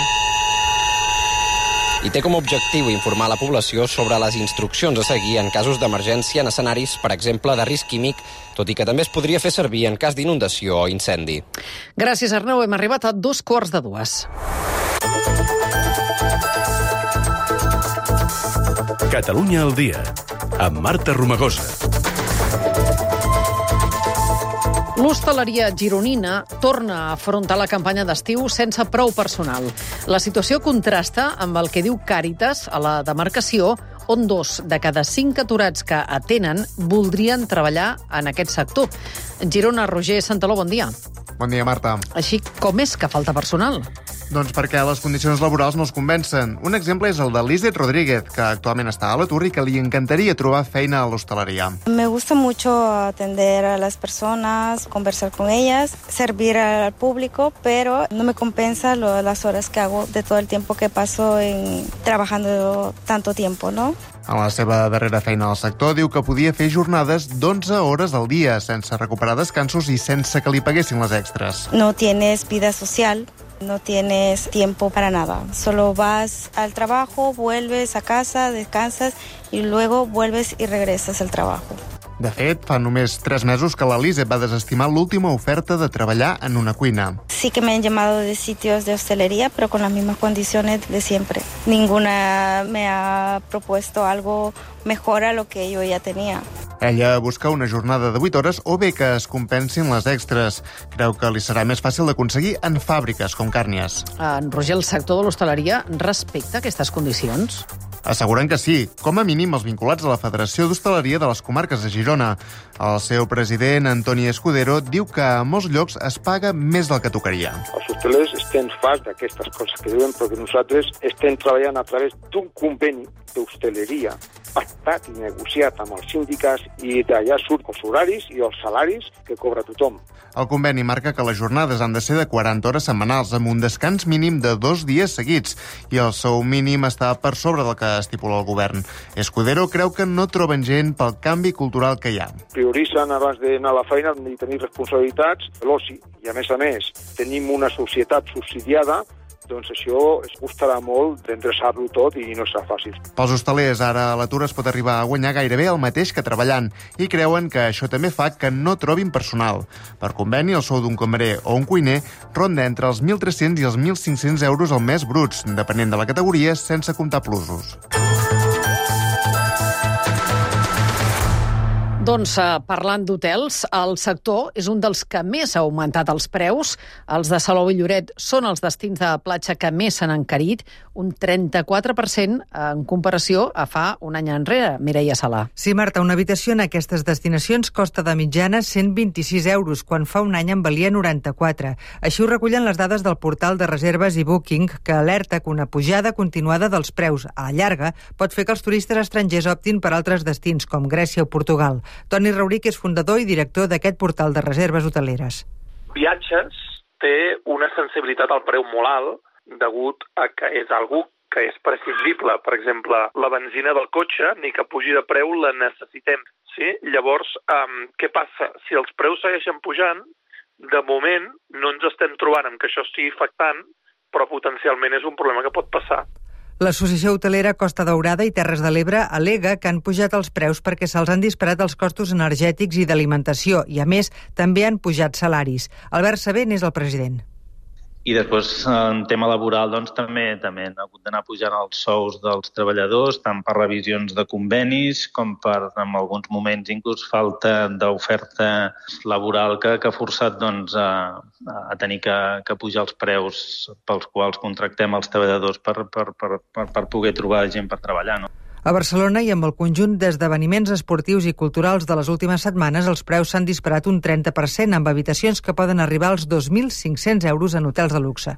i té com a objectiu informar la població sobre les instruccions a seguir en casos d'emergència en escenaris, per exemple, de risc químic, tot i que també es podria fer servir en cas d'inundació o incendi. Gràcies, Arnau. Hem arribat a 2:15. Catalunya al dia, amb Marta Romagosa. L'hostaleria gironina torna a afrontar la campanya d'estiu sense prou personal. La situació contrasta amb el que diu Càritas a la demarcació, on 2 de cada 5 aturats que atenen voldrien treballar en aquest sector. Girona, Roger Santaló, bon dia. Bon dia, Marta. Així com és que falta personal? Doncs perquè les condicions laborals no els convencen. Un exemple és el de Lizeth Rodríguez, que actualment està a l'atur i que li encantaria trobar feina a l'hostaleria. Me gusta mucho atender a las personas, conversar con ellas, servir al público, pero no me compensa las horas que hago de todo el tiempo que paso trabajando tanto tiempo, ¿no? En la seva darrera feina al sector diu que podia fer jornades d'11 hores al dia, sense recuperar descansos i sense que li paguessin les extres. No tienes vida social. No tienes tiempo para nada. Solo vas al trabajo, vuelves a casa, descansas y luego vuelves y regresas al trabajo. De fet, fa només 3 mesos que la Lizeth va desestimar l'última oferta de treballar en una cuina. Sí que me han llamado de sitios de hostelería, pero con las mismas condiciones de siempre. Ninguna me ha propuesto algo mejor a lo que yo ya tenía. Ella busca una jornada de 8 hores o bé que es compensin les extres. Creu que li serà més fàcil d'aconseguir en fàbriques com Càrnies. En Roger, el sector de l'hostaleria respecta aquestes condicions? Asseguren que sí, com a mínim els vinculats a la Federació d'Hostaleria de les Comarques de Girona. El seu president, Antoni Escudero, diu que a molts llocs es paga més del que tocaria. Els hostelers estem farts d'aquestes coses que diuen, perquè nosaltres estem treballant a través d'un conveni d'hostaleria pactat i negociat amb els sindicats i d'allà surt els horaris i els salaris que cobra tothom. El conveni marca que les jornades han de ser de 40 hores setmanals, amb un descans mínim de 2 dies seguits, i el sou mínim està per sobre del que estipula el govern. Escudero creu que no troben gent pel canvi cultural que hi ha. Prioritzen abans d'anar a la feina i tenir responsabilitats l'oci, i a més, tenim una societat subsidiada, doncs això es costarà molt d'endreçar-lo tot i no serà fàcil. Pels hostalers, ara a l'atur es pot arribar a guanyar gairebé el mateix que treballant i creuen que això també fa que no trobin personal. Per conveni, el sou d'un cambrer o un cuiner ronda entre els 1.300 i els 1.500 euros al mes bruts, depenent de la categoria, sense comptar plusos. Doncs, parlant d'hotels, el sector és un dels que més ha augmentat els preus. Els de Salou i Lloret són els destins de platja que més s'han encarit, un 34% en comparació a fa un any enrere. Mireia Sala. Sí, Marta, una habitació en aquestes destinacions costa de mitjana 126 euros, quan fa un any en valia 94. Així ho recullen les dades del portal de reserves i Booking, que alerta que una pujada continuada dels preus a la llarga pot fer que els turistes estrangers optin per altres destins, com Grècia o Portugal. Toni Rauric és fundador i director d'aquest portal de reserves hoteleres. Viatges té una sensibilitat al preu molt alt degut a que és algú que és prescindible. Per exemple, la benzina del cotxe, ni que pugi de preu, la necessitem. Sí? Llavors, què passa? Si els preus segueixen pujant, de moment no ens estem trobant amb que això estigui afectant, però potencialment és un problema que pot passar. L'Associació Hotelera Costa Daurada i Terres de l'Ebre al·lega que han pujat els preus perquè se'ls han disparat els costos energètics i d'alimentació i, a més, també han pujat salaris. Albert Sabent és el president. I després, en tema laboral, doncs, també han hagut d'anar pujant els sous dels treballadors, tant per revisions de convenis com per, en alguns moments, inclús falta d'oferta laboral que ha forçat doncs, a tenir que pujar els preus pels quals contractem els treballadors per poder trobar gent per treballar, no? A Barcelona i amb el conjunt d'esdeveniments esportius i culturals de les últimes setmanes, els preus s'han disparat un 30%, amb habitacions que poden arribar als 2.500 euros en hotels de luxe.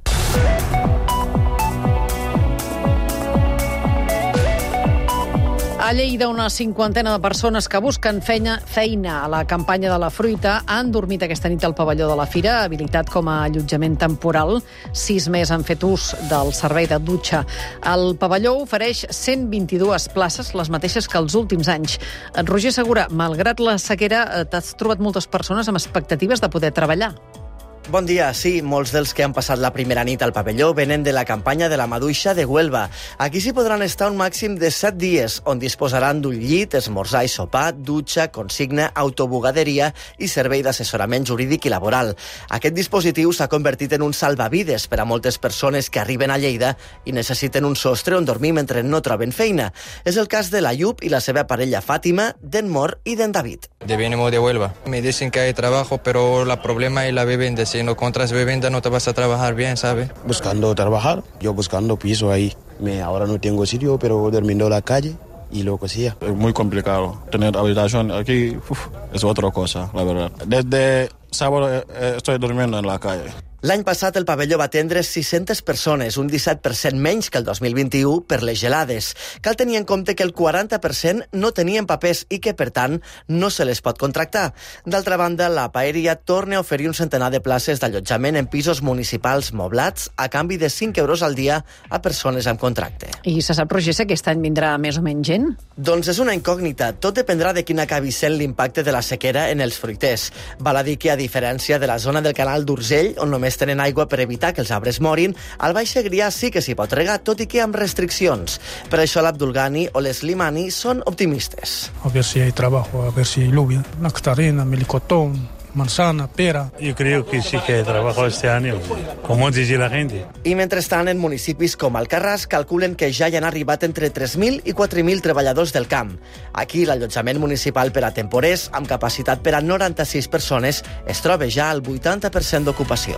A Lleida, una cinquantena de persones que busquen feina a la campanya de la fruita han dormit aquesta nit al pavelló de la Fira, habilitat com a allotjament temporal. 6 més han fet ús del servei de dutxa. El pavelló ofereix 122 places, les mateixes que els últims anys. Roger Segura, malgrat la sequera, t'has trobat moltes persones amb expectatives de poder treballar. Bon dia, sí, molts dels que han passat la primera nit al pavelló venen de la campanya de la Maduixa de Huelva. Aquí s'hi podran estar un màxim de 7 dies, on disposaran d'un llit, esmorzar i sopar, dutxa, consigna, autobugaderia i servei d'assessorament jurídic i laboral. Aquest dispositiu s'ha convertit en un salvavides per a moltes persones que arriben a Lleida i necessiten un sostre on dormir mentre no troben feina. És el cas de l'Ayub i la seva parella Fàtima, d'en Mor i d'en David. Venimos de Huelva. Me dicen que hay trabajo, pero el problema es la vivienda. Si no contras vivienda no te vas a trabajar bien, ¿sabes? Buscando trabajar, yo buscando piso ahí. Ahora no tengo sitio, pero durmiendo en la calle y lo que sea. Es muy complicado. Tener habitación aquí es otra cosa, la verdad. Desde sábado estoy durmiendo en la calle. L'any passat el pavelló va atendre 600 persones, un 17% menys que el 2021 per les gelades. Cal tenir en compte que el 40% no tenien papers i que, per tant, no se les pot contractar. D'altra banda, la Paeria torna a oferir un centenar de places d'allotjament en pisos municipals moblats a canvi de 5 euros al dia a persones amb contracte. I se sap, Roger, si aquest any vindrà més o menys gent? Doncs és una incògnita. Tot dependrà de quin acabi sent l'impacte de la sequera en els fruiters. Val a dir que, a diferència de la zona del canal d'Urgell, on només tenen aigua per evitar que els arbres morin, al Baix Segrià sí que s'hi pot regar, tot i que amb restriccions. Per això l'Abdul Ghani o les Limani són optimistes. A ver si hay trabajo, a ver si hay lluvia. Nectarina, melocotón, manzana, pera. Yo creo que sí que hay trabajo este año, como dice la gente. I mentrestant, en municipis com Alcarràs calculen que ja hi han arribat entre 3.000 i 4.000 treballadors del camp. Aquí l'allotjament municipal per a temporers, amb capacitat per a 96 persones, es troba ja al 80% d'ocupació.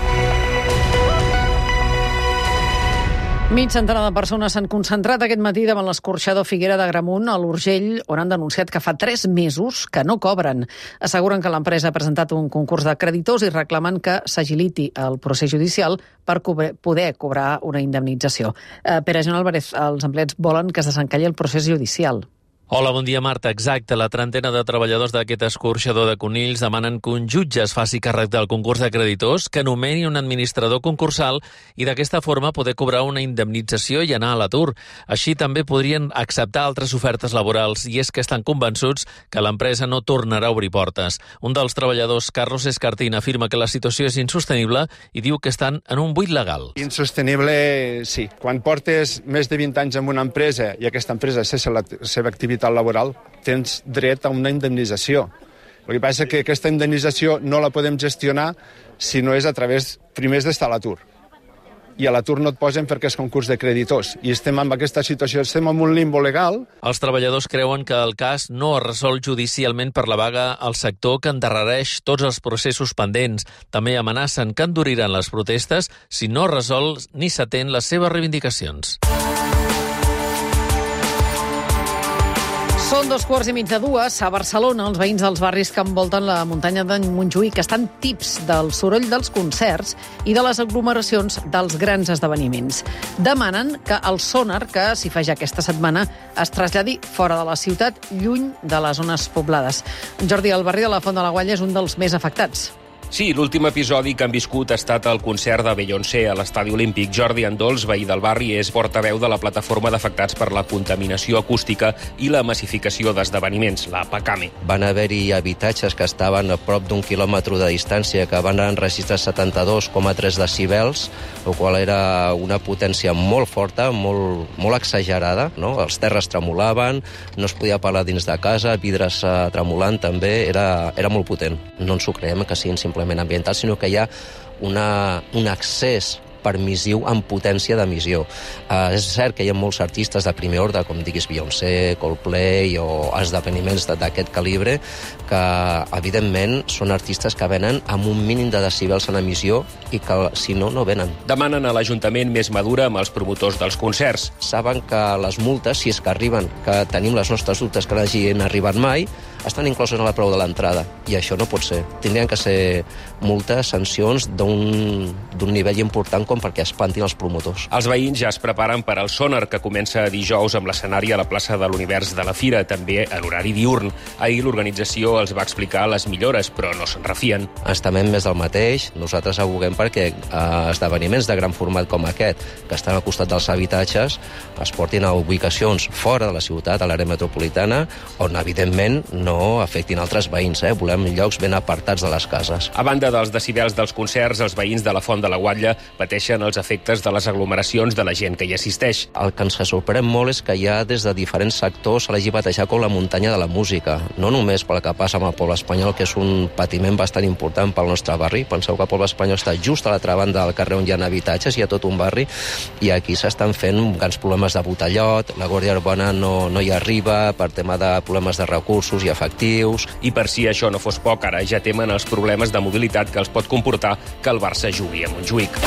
Mig centenar de persones s'han concentrat aquest matí davant l'escorxador Figuera d'Agramunt a l'Urgell, on han denunciat que fa 3 mesos que no cobren. Asseguren que l'empresa ha presentat un concurs de creditors i reclamen que s'agiliti el procés judicial per poder cobrar una indemnització. Pere Joan Álvarez, els empleats volen que es desencalli el procés judicial. Hola, bon dia, Marta. Exacte. La trentena de treballadors d'aquest escorxador de conills demanen que un jutge es faci càrrec del concurs de creditors, que nomeni un administrador concursal i d'aquesta forma poder cobrar una indemnització i anar a l'atur. Així també podrien acceptar altres ofertes laborals i és que estan convençuts que l'empresa no tornarà a obrir portes. Un dels treballadors, Carlos Escartín, afirma que la situació és insostenible i diu que estan en un buit legal. Insostenible, sí. Quan portes més de 20 anys en una empresa i aquesta empresa cessa la seva activitat laboral, tens dret a una indemnització. El que passa és que aquesta indemnització no la podem gestionar si no és a través, primer, d'estar a l'atur. I a l'atur no et posen perquè és concurs de creditors. I estem en aquesta situació, estem en un limbo legal. Els treballadors creuen que el cas no es resol judicialment per la vaga al sector, que endarrereix tots els processos pendents. També amenacen que enduriran les protestes si no es resol ni s'atén les seves reivindicacions. Són 2:15 a Barcelona. Els veïns dels barris que envolten la muntanya de Montjuïc estan tips del soroll dels concerts i de les aglomeracions dels grans esdeveniments. Demanen que el sonar que s'hi fa ja aquesta setmana es traslladi fora de la ciutat, lluny de les zones poblades. Jordi, el barri de la Font de la Gualla és un dels més afectats. Sí, l'últim episodi que han viscut ha estat el concert de Beyoncé a l'Estadi Olímpic. Jordi Andols, veí del barri, és portaveu de la plataforma d'afectats per la contaminació acústica i la massificació d'esdeveniments, la PACAME. Van haver-hi habitatges que estaven a prop d'1 quilòmetre de distància que van enregistrar 72,3 decibels, el qual era una potència molt forta, molt exagerada, no? Els terres tremolaven, no es podia parlar dins de casa, vidres tremolant també, era molt potent. No ens ho creiem que siguin simplement ambientals, sinó que hi ha un accés permissiu en potència d'emissió. És cert que hi ha molts artistes de primer ordre, com diguis Beyoncé, Coldplay o esdeveniments d'aquest calibre, que evidentment són artistes que venen amb un mínim de decibels en emissió i que si no, no venen. Demanen a l'Ajuntament més madura amb els promotors dels concerts. Saben que les multes, si és que arriben, que tenim les nostres dubtes que no hagin arribat mai, estan incloses en el preu de l'entrada, i això no pot ser. Tindrien que ser multes, sancions d'un nivell important com perquè espantin els promotors. Els veïns ja es preparen per al Sonar, que comença dijous amb l'escenari a la plaça de l'Univers de la Fira, també a l'horari diürn. Ahir l'organització els va explicar les millores, però no se'n refien. Ens temem més del mateix. Nosaltres aboguem perquè esdeveniments de gran format com aquest, que estan al costat dels habitatges, es portin a ubicacions fora de la ciutat, a l'àrea metropolitana, on evidentment no afectin altres veïns. Volem llocs ben apartats de les cases. A banda dels decibels dels concerts, els veïns de la Font de la Guatlla pateixen els efectes de les aglomeracions de la gent que hi assisteix. El que ens sorprèn molt és que hi ha des de diferents sectors se l'hagi batejat com la muntanya de la música. No només pel que passa amb el poble espanyol, que és un patiment bastant important pel nostre barri. Penseu que el poble espanyol està just a l'altra banda del carrer on hi ha habitatges, hi ha tot un barri, i aquí s'estan fent grans problemes de botellot, la Guàrdia Urbana no hi arriba per tema de problemes de recursos i efectius. I per si això no fos poc, ara ja temen els problemes de mobilitat que els pot comportar que el Barça jugui a Montjuïc.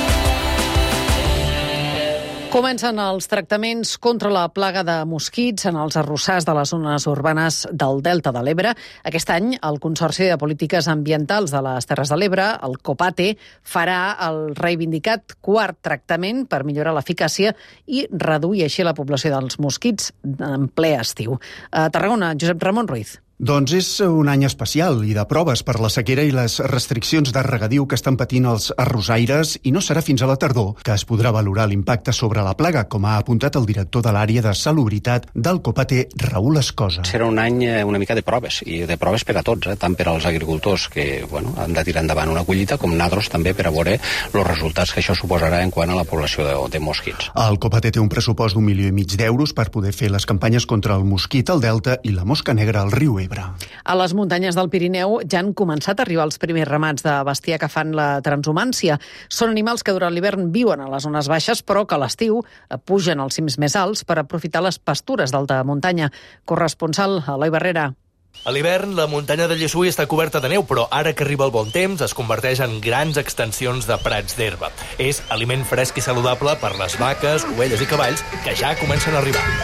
Comencen els tractaments contra la plaga de mosquits en els arrossars de les zones urbanes del Delta de l'Ebre. Aquest any, el Consorci de Polítiques Ambientals de les Terres de l'Ebre, el COPATE, farà el reivindicat quart tractament per millorar l'eficàcia i reduir així la població dels mosquits en ple estiu. A Tarragona, Josep Ramon Ruiz. Doncs és un any especial i de proves per la sequera i les restriccions de regadiu que estan patint els arrossaires, i no serà fins a la tardor que es podrà valorar l'impacte sobre la plaga, com ha apuntat el director de l'àrea de salubritat del COPATE, Raül Escosa. Serà un any una mica de proves, i de proves per a tots, tant per als agricultors que han de tirar endavant una collita, com nosaltres també per a veure els resultats que això suposarà en quant a la població de mosquits. El COPATE té un pressupost d'1,5 milió d'euros per poder fer les campanyes contra el mosquit al Delta i la mosca negra al riu Ebre. A les muntanyes del Pirineu ja han començat a arribar els primers ramats de bestiar que fan la transhumància. Són animals que durant l'hivern viuen a les zones baixes, però que a l'estiu pugen als cims més alts per aprofitar les pastures d'alta muntanya. Corresponsal Eloi Barrera. A l'hivern, la muntanya de Llessui està coberta de neu, però ara que arriba el bon temps es converteix en grans extensions de prats d'herba. És aliment fresc i saludable per les vaques, ovelles i cavalls que ja comencen a arribar.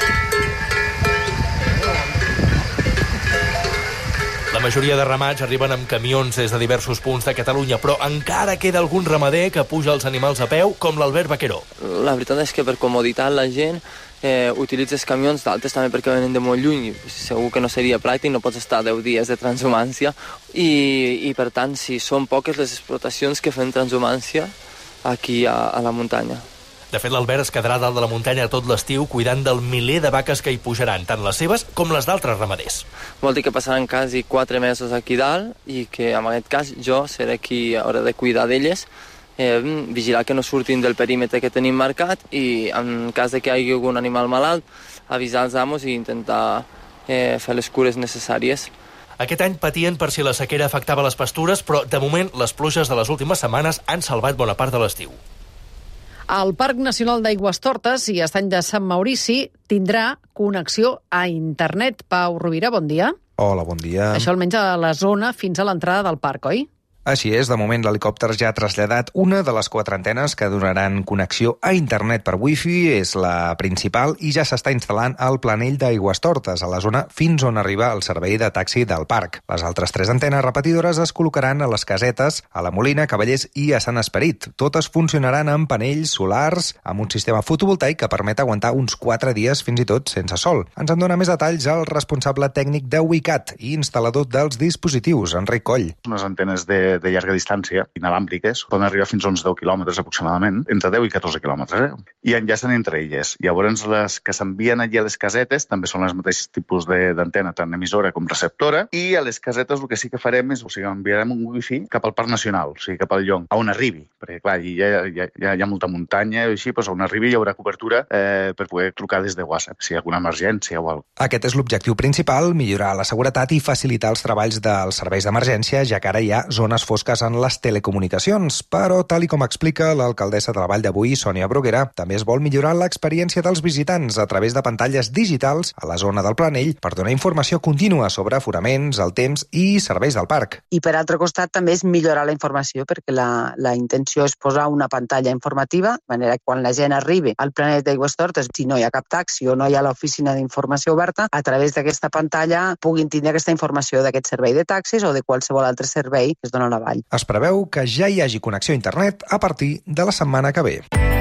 La majoria de ramats arriben amb camions des de diversos punts de Catalunya, però encara queda algun ramader que puja els animals a peu, com l'Albert Vaqueró. La veritat és que per comoditat la gent utilitza els camions, d'altres també perquè venen de molt lluny. Segur que no seria pràctic, no pots estar 10 dies de transhumància i per tant, si són poques les explotacions que fan transhumància aquí a la muntanya. De fet, l'Albert es quedarà dalt de la muntanya tot l'estiu cuidant del miler de vaques que hi pujaran, tant les seves com les d'altres ramaders. Vol dir que passaran quasi 4 mesos aquí dalt i que, en aquest cas, jo seré qui haurà de cuidar d'elles, vigilar que no surtin del perímetre que tenim marcat i, en cas de que hi hagi algun animal malalt, avisar els amos i intentar fer les cures necessàries. Aquest any patien per si la sequera afectava les pastures, però, de moment, les pluges de les últimes setmanes han salvat bona part de l'estiu. El Parc Nacional d'Aigüestortes i Estany de Sant Maurici tindrà connexió a internet. Pau Rovira, bon dia. Hola, bon dia. Això almenys a la zona fins a l'entrada del parc, oi? Així és, de moment l'helicòpter ja ha traslladat una de les 4 antenes que donaran connexió a internet per wifi, és la principal, i ja s'està instal·lant al planell d'Aigüestortes, a la zona fins on arriba el servei de taxi del parc. Les altres 3 antenes repetidores es col·locaran a les casetes, a la Molina, Cavallers i a Sant Esperit. Totes funcionaran amb panells solars, amb un sistema fotovoltaic que permet aguantar uns 4 dies fins i tot sense sol. Ens en dona més detalls el responsable tècnic d'Uicat i instal·lador dels dispositius, Enric Coll. Unes antenes de llarga distància, inalàmbriques, poden arribar fins a uns 10 quilòmetres aproximadament, entre 10 i 14 quilòmetres, i enllacen entre elles. Llavors, les que s'envien allà a les casetes també són els mateixos tipus d'antena, tant emissora com receptora, i a les casetes el que sí que farem és, enviarem un wifi cap al Parc Nacional, cap al lloc, on arribi, perquè clar, hi ha molta muntanya, i així, on arribi hi haurà cobertura per poder trucar des de WhatsApp, si hi ha alguna emergència o alguna cosa. Aquest és l'objectiu principal, millorar la seguretat i facilitar els treballs dels serveis d'emergència, ja que ara hi ha zones zones fosques en les telecomunicacions, però, tal com explica l'alcaldessa de la Vall de Boí, Sònia Bruguera, també es vol millorar l'experiència dels visitants a través de pantalles digitals a la zona del Planell per donar informació contínua sobre aforaments, el temps i serveis del parc. I per altre costat també és millorar la informació, perquè la intenció és posar una pantalla informativa, de manera que quan la gent arribi al Planell d'Aigüestortes, si no hi ha cap taxi o no hi ha l'oficina d'informació oberta, a través d'aquesta pantalla puguin tindre aquesta informació d'aquest servei de taxis o de qualsevol altre servei que es dona a la vall. Es preveu que ja hi hagi connexió a internet a partir de la setmana que ve.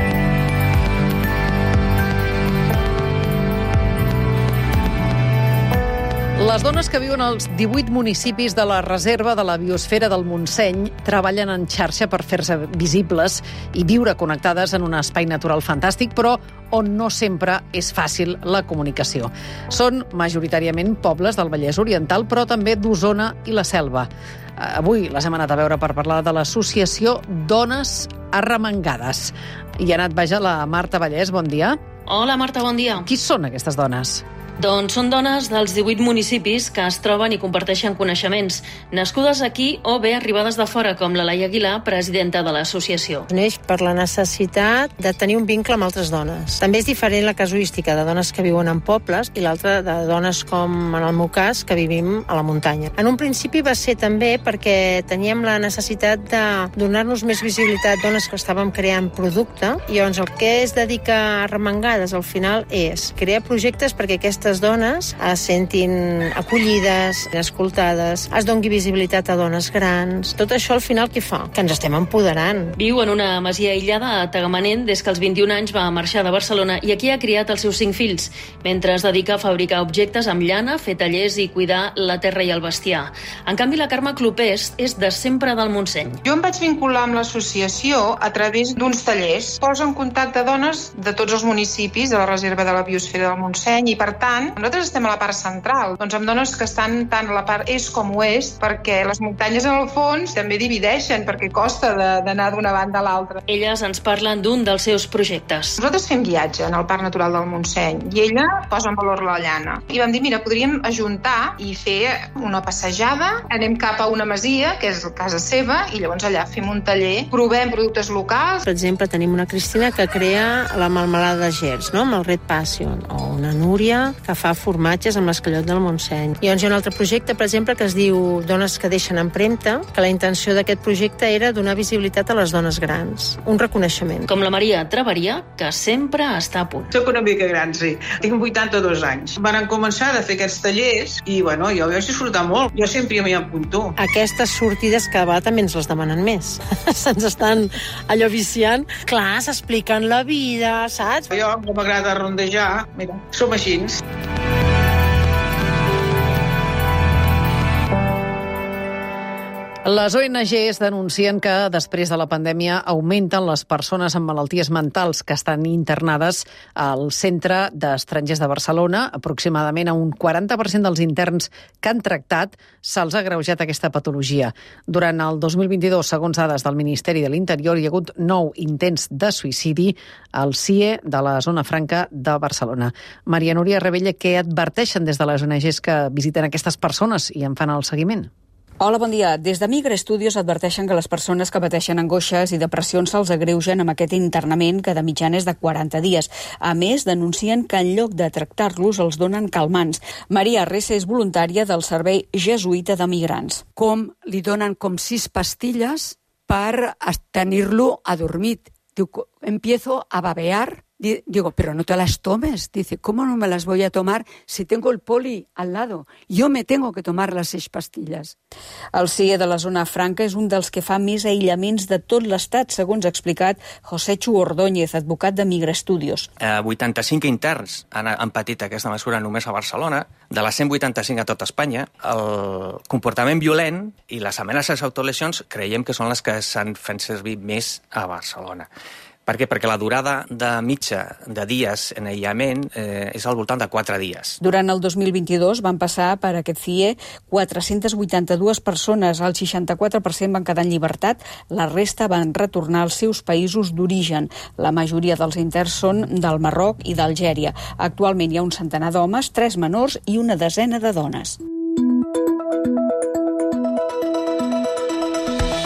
Les dones que viuen als 18 municipis de la reserva de la biosfera del Montseny treballen en xarxa per fer-se visibles i viure connectades en un espai natural fantàstic, però on no sempre és fàcil la comunicació. Són majoritàriament pobles del Vallès Oriental, però també d'Osona i la Selva. Avui les hem anat a veure per parlar de l'associació Dones Arremangades. Hi ha anat, vaja, la Marta Vallès, bon dia. Hola, Marta, bon dia. Qui són aquestes dones? Doncs són dones dels 18 municipis que es troben i comparteixen coneixements, nascudes aquí o bé arribades de fora, com la Laia Aguilar, presidenta de l'associació. Neix per la necessitat de tenir un vincle amb altres dones. També és diferent la casuística de dones que viuen en pobles i l'altra de dones com, en el meu cas, que vivim a la muntanya. En un principi va ser també perquè teníem la necessitat de donar-nos més visibilitat, dones que estàvem creant producte, i llavors el que es dedica a Arremangades al final és crear projectes perquè aquestes dones es sentin acollides, escoltades, es doni visibilitat a dones grans. Tot això al final què fa? Que ens estem empoderant. Viu en una masia aïllada a Tagamanent des que als 21 anys va marxar de Barcelona i aquí ha criat els seus 5 fills, mentre es dedica a fabricar objectes amb llana, fer tallers i cuidar la terra i el bestiar. En canvi, la Carme Clopés és de sempre del Montseny. Jo em vaig vincular amb l'associació a través d'uns tallers. Posa en contacte dones de tots els municipis de la reserva de la biosfera del Montseny i, per tant, nosaltres estem a la part central, doncs amb dones que estan tant a la part est com oest, perquè les muntanyes en el fons també divideixen, perquè costa d'anar d'una banda a l'altra. Elles ens parlen d'un dels seus projectes. Nosaltres fem guiatge en el Parc Natural del Montseny i ella posa en valor la llana. I vam dir, mira, podríem ajuntar i fer una passejada, anem cap a una masia, que és casa seva, i llavors allà fem un taller, provem productes locals. Per exemple, tenim una Cristina que crea la melmelada de gerds, no?, amb el Red Passion, o una Núria que fa formatges amb l'escallot del Montseny. I llavors hi ha un altre projecte, per exemple, que es diu Dones que deixen empremta, que la intenció d'aquest projecte era donar visibilitat a les dones grans, un reconeixement. Com la Maria Traveria, que sempre està a punt. Soc una mica gran, sí. Tinc 82 anys. Van començar a fer aquests tallers i, bueno, jo vaig disfrutar molt. Jo sempre m'hi apunto. Aquestes sortides cada vegada també ens les demanen més. Se'ns estan allò viciant. Clar, s'expliquen la vida, saps? Jo, com m'agrada rondejar, mira, som així. Les ONGs denuncien que després de la pandèmia augmenten les persones amb malalties mentals que estan internades al Centre d'Estrangers de Barcelona. Aproximadament a un 40% dels interns que han tractat se'ls ha agreujat aquesta patologia. Durant el 2022, segons dades del Ministeri de l'Interior, hi ha hagut 9 intents de suïcidi al CIE de la Zona Franca de Barcelona. Maria Núria Rebella, què adverteixen des de les ONGs que visiten aquestes persones i en fan el seguiment? Hola, bon dia. Des de Migra Studios adverteixen que les persones que pateixen angoixes i depressions se'ls agreugen amb aquest internament que de mitjana és de 40 dies. A més, denuncien que en lloc de tractar-los els donen calmants. Maria Arresa és voluntària del Servei Jesuïta de Migrants. Com li donen com 6 pastilles per tenir-lo adormit. Diu, empiezo a babear. Digo, pero no te las tomes. Dice, ¿cómo no me las voy a tomar si tengo el poli al lado? Yo me tengo que tomar las 6 pastillas. El CIE de la Zona Franca és un dels que fa més aïllaments de tot l'Estat, segons ha explicat José Chu Ordóñez, advocat de Migra Studios. 85 interns han patit aquesta mesura només a Barcelona. De les 185 a tot Espanya, el comportament violent i les amenaces d'autolesions creiem que són les que s'han fet servir més a Barcelona. Per què? Perquè la durada de mitja de dies en aïllament és al voltant de 4 dies. Durant el 2022 van passar per aquest CIE 482 persones, el 64% van quedar en llibertat, la resta van retornar als seus països d'origen. La majoria dels interns són del Marroc i d'Algèria. Actualment hi ha un centenar d'homes, 3 menors i una desena de dones.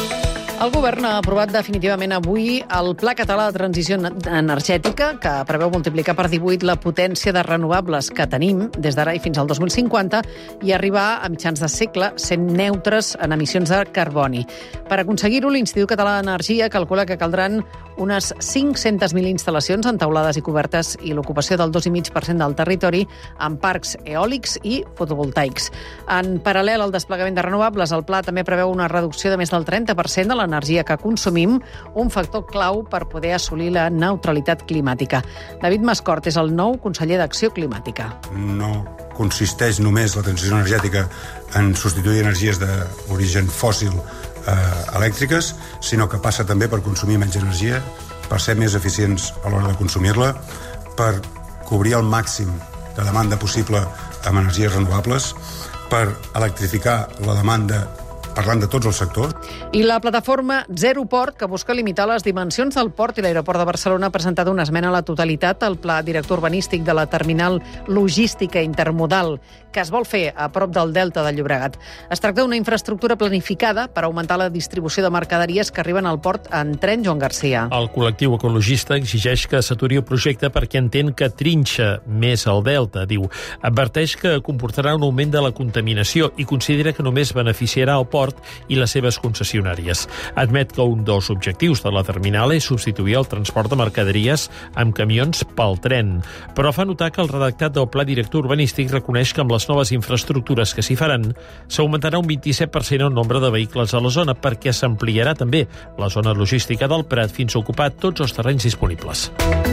El govern ha aprovat definitivament avui el Pla Català de Transició Energètica, que preveu multiplicar per 18 la potència de renovables que tenim des d'ara i fins al 2050 i arribar a mitjans de segle sent neutres en emissions de carboni. Per aconseguir-ho, l'Institut Català d'Energia calcula que caldran unes 500.000 instal·lacions entaulades i cobertes i l'ocupació del 2,5% del territori en parcs eòlics i fotovoltaics. En paral·lel al desplegament de renovables, el pla també preveu una reducció de més del 30% de l'energia que consumim, un factor clau per poder assolir la neutralitat climàtica. David Mascort és el nou conseller d'Acció Climàtica. No consisteix només la transició energètica en substituir energies d'origen fòssil elèctriques, sinó que passa també per consumir menys energia, per ser més eficients a l'hora de consumir-la, per cobrir el màxim de demanda possible amb energies renovables, per electrificar la demanda parlant de tots els sectors. I la plataforma Zero Port, que busca limitar les dimensions del port i l'aeroport de Barcelona, ha presentat una esmena a la totalitat al pla director urbanístic de la terminal logística intermodal que es vol fer a prop del Delta de Llobregat. Es tracta d'una infraestructura planificada per augmentar la distribució de mercaderies que arriben al port en tren, Joan Garcia. El col·lectiu ecologista exigeix que s'aturi el projecte perquè entén que trinxa més el Delta, diu. Adverteix que comportarà un augment de la contaminació i considera que només beneficiarà el port i les seves concessionàries. Admet que un dels objectius de la terminal és substituir el transport de mercaderies amb camions pel tren, però fa notar que el redactat del pla director urbanístic reconeix que amb les noves infraestructures que s'hi faran s'augmentarà un 27% el nombre de vehicles a la zona perquè s'ampliarà també la zona logística del Prat fins a ocupar tots els terrenys disponibles.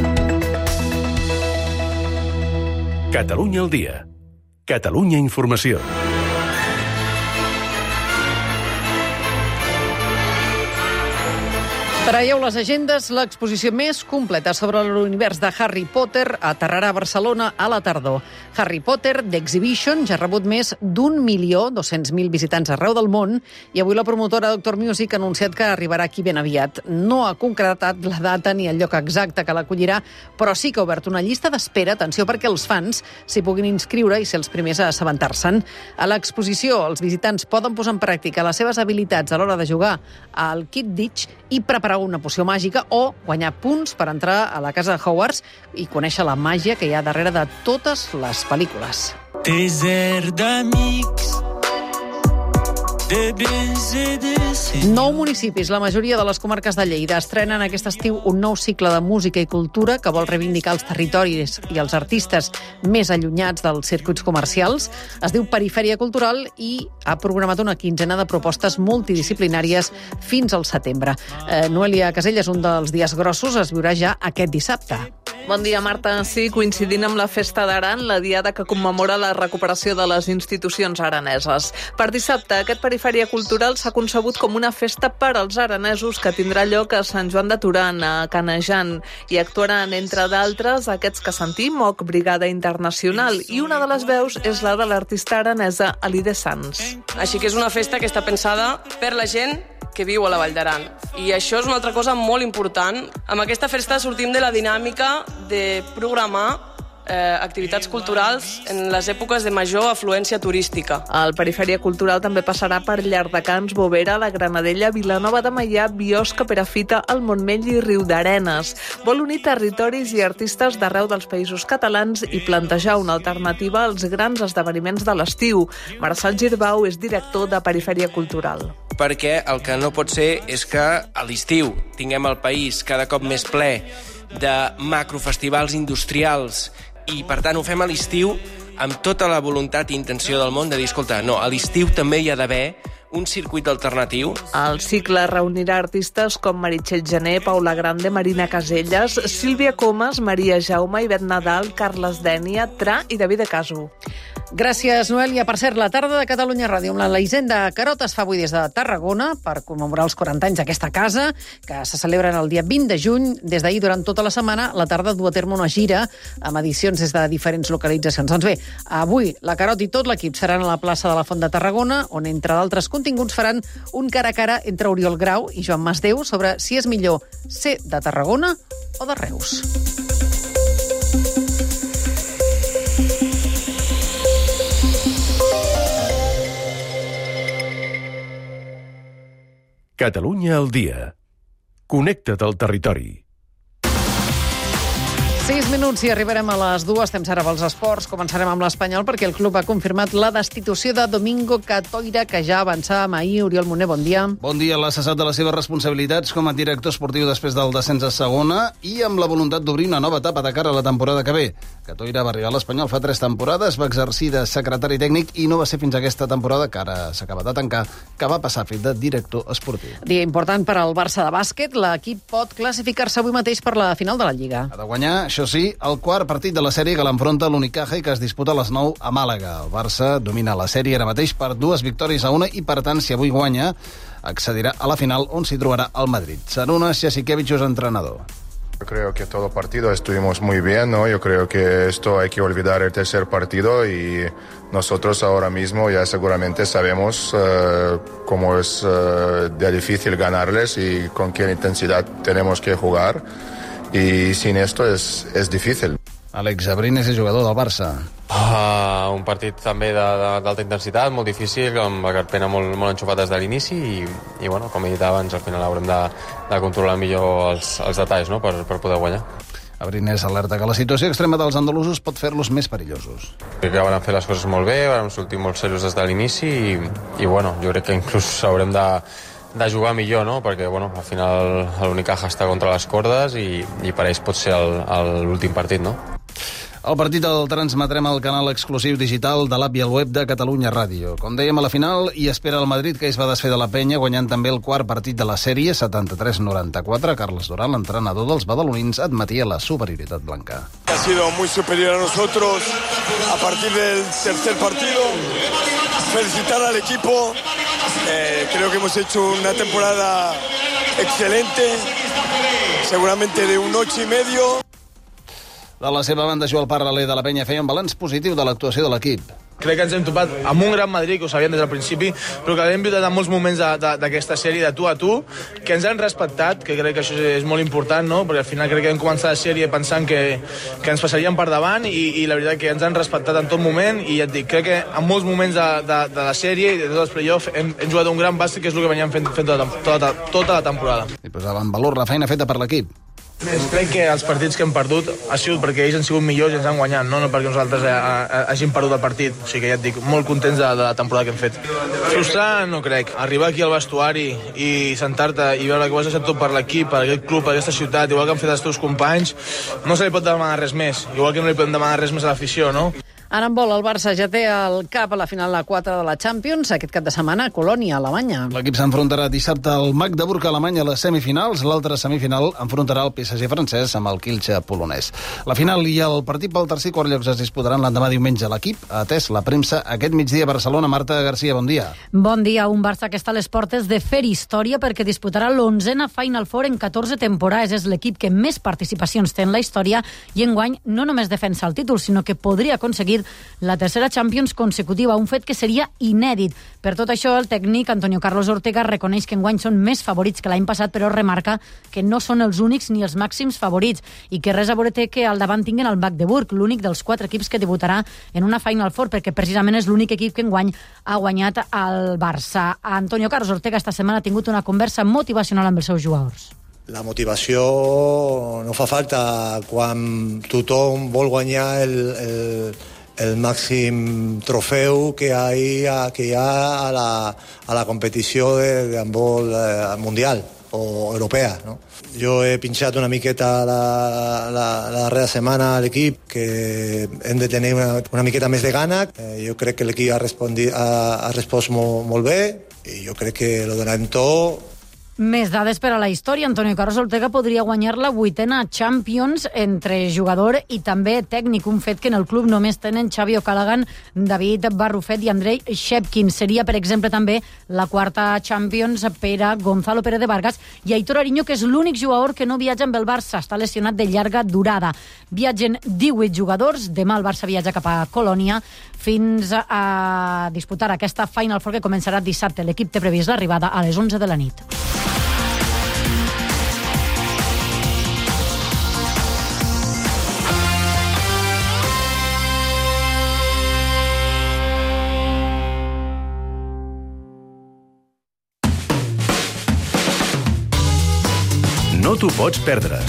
Catalunya al dia. Catalunya Informació. Traieu les agendes, l'exposició més completa sobre l'univers de Harry Potter aterrarà a Barcelona a la tardor. Harry Potter, The Exhibition, ja ha rebut més d'1.200.000 visitants arreu del món i avui la promotora Doctor Music ha anunciat que arribarà aquí ben aviat. No ha concretat la data ni el lloc exacte que l'acollirà, però sí que ha obert una llista d'espera, atenció, perquè els fans s'hi puguin inscriure i ser els primers a assabentar-se'n. A l'exposició, els visitants poden posar en pràctica les seves habilitats a l'hora de jugar al Quidditch i preparar una poció màgica o guanyar punts per entrar a la casa de Hogwarts i conèixer la màgia que hi ha darrere de totes les pel·lícules. Desert d'amics, de bens i de... 9 municipis, la majoria de les comarques de Lleida, estrenen aquest estiu un nou cicle de música i cultura que vol reivindicar els territoris i els artistes més allunyats dels circuits comercials. Es diu Perifèria Cultural i ha programat una quinzena de propostes multidisciplinàries fins al setembre. Noelia Caselles, un dels dies grossos, es viurà ja aquest dissabte. Bon dia, Marta. Sí, coincidint amb la Festa d'Aran, la diada que commemora la recuperació de les institucions araneses. Per dissabte, aquest Perifèria Cultural s'ha concebut com una festa per als aranesos que tindrà lloc a Sant Joan de Torán, a Canejan, i actuaran, entre d'altres, aquests que sentim, OC Brigada Internacional, i una de les veus és la de l'artista aranesa Alide Sans. Així que és una festa que està pensada per la gent que viu a la Vall d'Aran. I això és una altra cosa molt important. Amb aquesta festa sortim de la dinàmica de programar activitats culturals en les èpoques de major afluència turística. El Perifèria Cultural també passarà per Llardecans, Bovera, la Granadella, Vilanova de Meià, Biosca, Perafita, el Montmell i Riudarenes. Vol unir territoris i artistes d'arreu dels països catalans i plantejar una alternativa als grans esdeveniments de l'estiu. Marçal Girbau és director de Perifèria Cultural. Perquè el que no pot ser és que a l'estiu tinguem el país cada cop més ple de macrofestivals industrials i, per tant, ho fem a l'estiu amb tota la voluntat i intenció del món de dir, escolta, no, a l'estiu també hi ha d'haver un circuit alternatiu. El cicle reunirà artistes com Meritxell Gené, Paula Grande, Marina Caselles, Sílvia Comas, Maria Jaume, Ivet Nadal, Carles Dènia, Tra i David de Caso. Gràcies, Noelia. Per cert, la tarda de Catalunya Ràdio amb la Hisenda Carot es fa avui des de Tarragona per commemorar els 40 anys d'aquesta casa, que se celebren el dia 20 de juny. Des d'ahir, durant tota la setmana, la tarda du a terme una gira amb edicions des de diferents localitzacions. Doncs bé, avui la Carot i tot l'equip seran a la plaça de la Font de Tarragona, on, entre d'altres continguts, faran un cara a cara entre Oriol Grau i Joan Masdeu sobre si és millor ser de Tarragona o de Reus. Catalunya al dia. Connecta't al territori. 6 minuts i arribarem a les 2. Estem ara pels esports. Començarem amb l'Espanyol perquè el club ha confirmat la destitució de Domingo Catoira, que ja avançàvem ahir. Oriol Moner, bon dia. Bon dia. L'ha cessat de les seves responsabilitats com a director esportiu després del descens a segona i amb la voluntat d'obrir una nova etapa de cara a la temporada que ve. Catoira va arribar a l'Espanyol fa 3 temporades, va exercir de secretari tècnic i no va ser fins aquesta temporada, que ara s'acaba de tancar, que va passar a fer de director esportiu. Dia important per al Barça de bàsquet. L'equip pot classificar-se avui mateix per la final de la Lliga. Ha de guanyar, això sí, el quart partit de la sèrie que l'enfronta l'Unicaja i que es disputa a les 9 a Màlaga. El Barça domina la sèrie ara mateix per 2 victòries a 1 i, per tant, si avui guanya, accedirà a la final on s'hi trobarà el Madrid. Sarunas Jasikevic és entrenador. Yo creo que todo partido estuvimos muy bien, ¿no? Yo creo que esto hay que olvidar el tercer partido y nosotros ahora mismo ya seguramente sabemos cómo es de difícil ganarles y con qué intensidad tenemos que jugar. Y sin esto es difícil. Àlex Abrines és jugador del Barça. Un partit també d'alta intensitat, molt difícil, amb la carpena molt enxufat des de l'inici i bueno, com he dit abans, al final haurem de controlar millor els detalls, no?, per poder guanyar. Abrines alerta que la situació extrema dels andalusos pot fer-los més perillosos. Crec que van fer les coses molt bé, van sortir molt serios des de l'inici i bueno, jo crec que inclús haurem de jugar millor, no? Perquè bueno, al final l'Unicaja està contra les cordes i per ells pot ser l'últim partit, no? El partit el transmetrem al canal exclusiu digital de l'app i el web de Catalunya Ràdio. Com dèiem, a la final hi espera el Madrid, que es va desfer de la penya, guanyant també el quart partit de la sèrie, 73-94. Carles Durán, l'entrenador dels badalonins, admetia la superioritat blanca. Ha sido muy superior a nosotros a partir del tercer partido. Felicitar al equipo. Creo que hemos hecho una temporada excelente, seguramente de un 8,5. De la seva banda, Joel Parraler de la penya feia un balanç positiu de l'actuació de l'equip. Crec que ens hem topat amb un gran Madrid, que ho sabíem des del principi, però que hem viscut en molts moments d'aquesta sèrie de tu a tu, que ens han respectat, que crec que això és molt important, no? Perquè al final crec que hem començat la sèrie pensant que ens passarien per davant i la veritat que ens han respectat en tot moment i ja et dic, crec que en molts moments de la sèrie i de tots els play-offs hem jugat un gran bàsquet, que és el que veníem fent tota la temporada. I posava en valor la feina feta per l'equip. Crec que els partits que hem perdut ha sigut perquè ells han sigut millors i ens han guanyat, no perquè nosaltres hàgim perdut el partit. O sigui que ja et dic, molt contents de la temporada que hem fet. Frustrant no crec. Arribar aquí al vestuari i sentar-te i veure que ho has deixat tot per l'equip, per aquest club, per aquesta ciutat, igual que han fet els teus companys, no se li pot demanar res més. Igual que no li podem demanar res més a l'afició, no? Ara en vol, el Barça ja té el cap a la final a 4 de la Champions, aquest cap de setmana a Colònia, Alemanya. L'equip s'enfrontarà dissabte al Magdeburg Alemanya a les semifinals. L'altra semifinal enfrontarà el PSG francès amb el Kielce polonès. La final i el partit pel tercer i quart llocs es disputaran l'endemà diumenge. L'equip ha atès la premsa aquest migdia a Barcelona. Marta Garcia, bon dia. Bon dia. Un Barça que està a les portes de fer història perquè disputarà l'11a Final Four en 14 temporades. És l'equip que més participacions té en la història i enguany no només defensa el títol, sinó que podria aconseguir la tercera Champions consecutiva, un fet que seria inèdit. Per tot això, el tècnic Antonio Carlos Ortega reconeix que enguany són més favorits que l'any passat, però remarca que no són els únics ni els màxims favorits i que res a veure té que al davant tinguin el Magdeburg, l'únic dels 4 equips que debutarà en una Final Four, perquè precisament és l'únic equip que enguany ha guanyat al Barça. Antonio Carlos Ortega esta setmana ha tingut una conversa motivacional amb els seus jugadors. La motivació no fa falta quan tothom vol guanyar el màxim trofeu que hi ha a la competició de handbol mundial o europea, no? Jo he pinxat una miqueta la darrera setmana a l'equip, que hem de tenir una miqueta més de gana. Jo crec que l'equip ha respost molt bé i jo crec que lo donarem tot. Més dades per a la història. Antonio Carlos Ortega podria guanyar la 8a Champions entre jugador i també tècnic, un fet que en el club només tenen Xavi O'Callaghan, David Barrufet i Andrei Shevkin. Seria, per exemple, també la 4a Champions per a Gonzalo Pérez de Vargas i Aitor Ariño, que és l'únic jugador que no viatja amb el Barça, està lesionat de llarga durada. Viatgen 18 jugadors, demà el Barça viatja cap a Colònia fins a disputar aquesta Final Four que començarà dissabte. L'equip té previst l'arribada a les 11 de la nit. no t'ho pots perdre.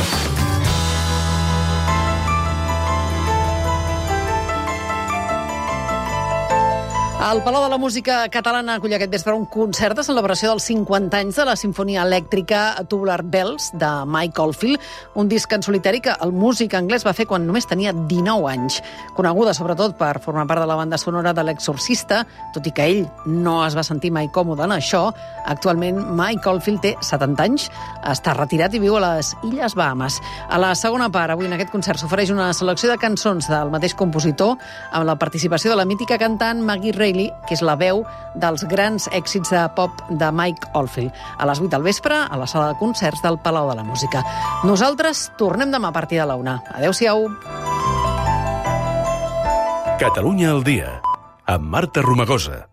El Palau de la Música Catalana acull aquest vespre un concert de celebració dels 50 anys de la Sinfonia Elèctrica Tubular Bells de Mike Oldfield, un disc en solitari que el músic anglès va fer quan només tenia 19 anys. Coneguda sobretot per formar part de la banda sonora de L'Exorcista, tot i que ell no es va sentir mai còmode en això, actualment Mike Oldfield té 70 anys, està retirat i viu a les Illes Bahamas. A la segona part, avui en aquest concert s'ofereix una selecció de cançons del mateix compositor, amb la participació de la mítica cantant Maggie Reilly, que és la veu dels grans èxits de pop de Mike Oldfield. A les 8 del vespre, a la sala de concerts del Palau de la Música. Nosaltres tornem demà a partir de la 1. Adéu-siau. Catalunya al dia, amb Marta Romagosa.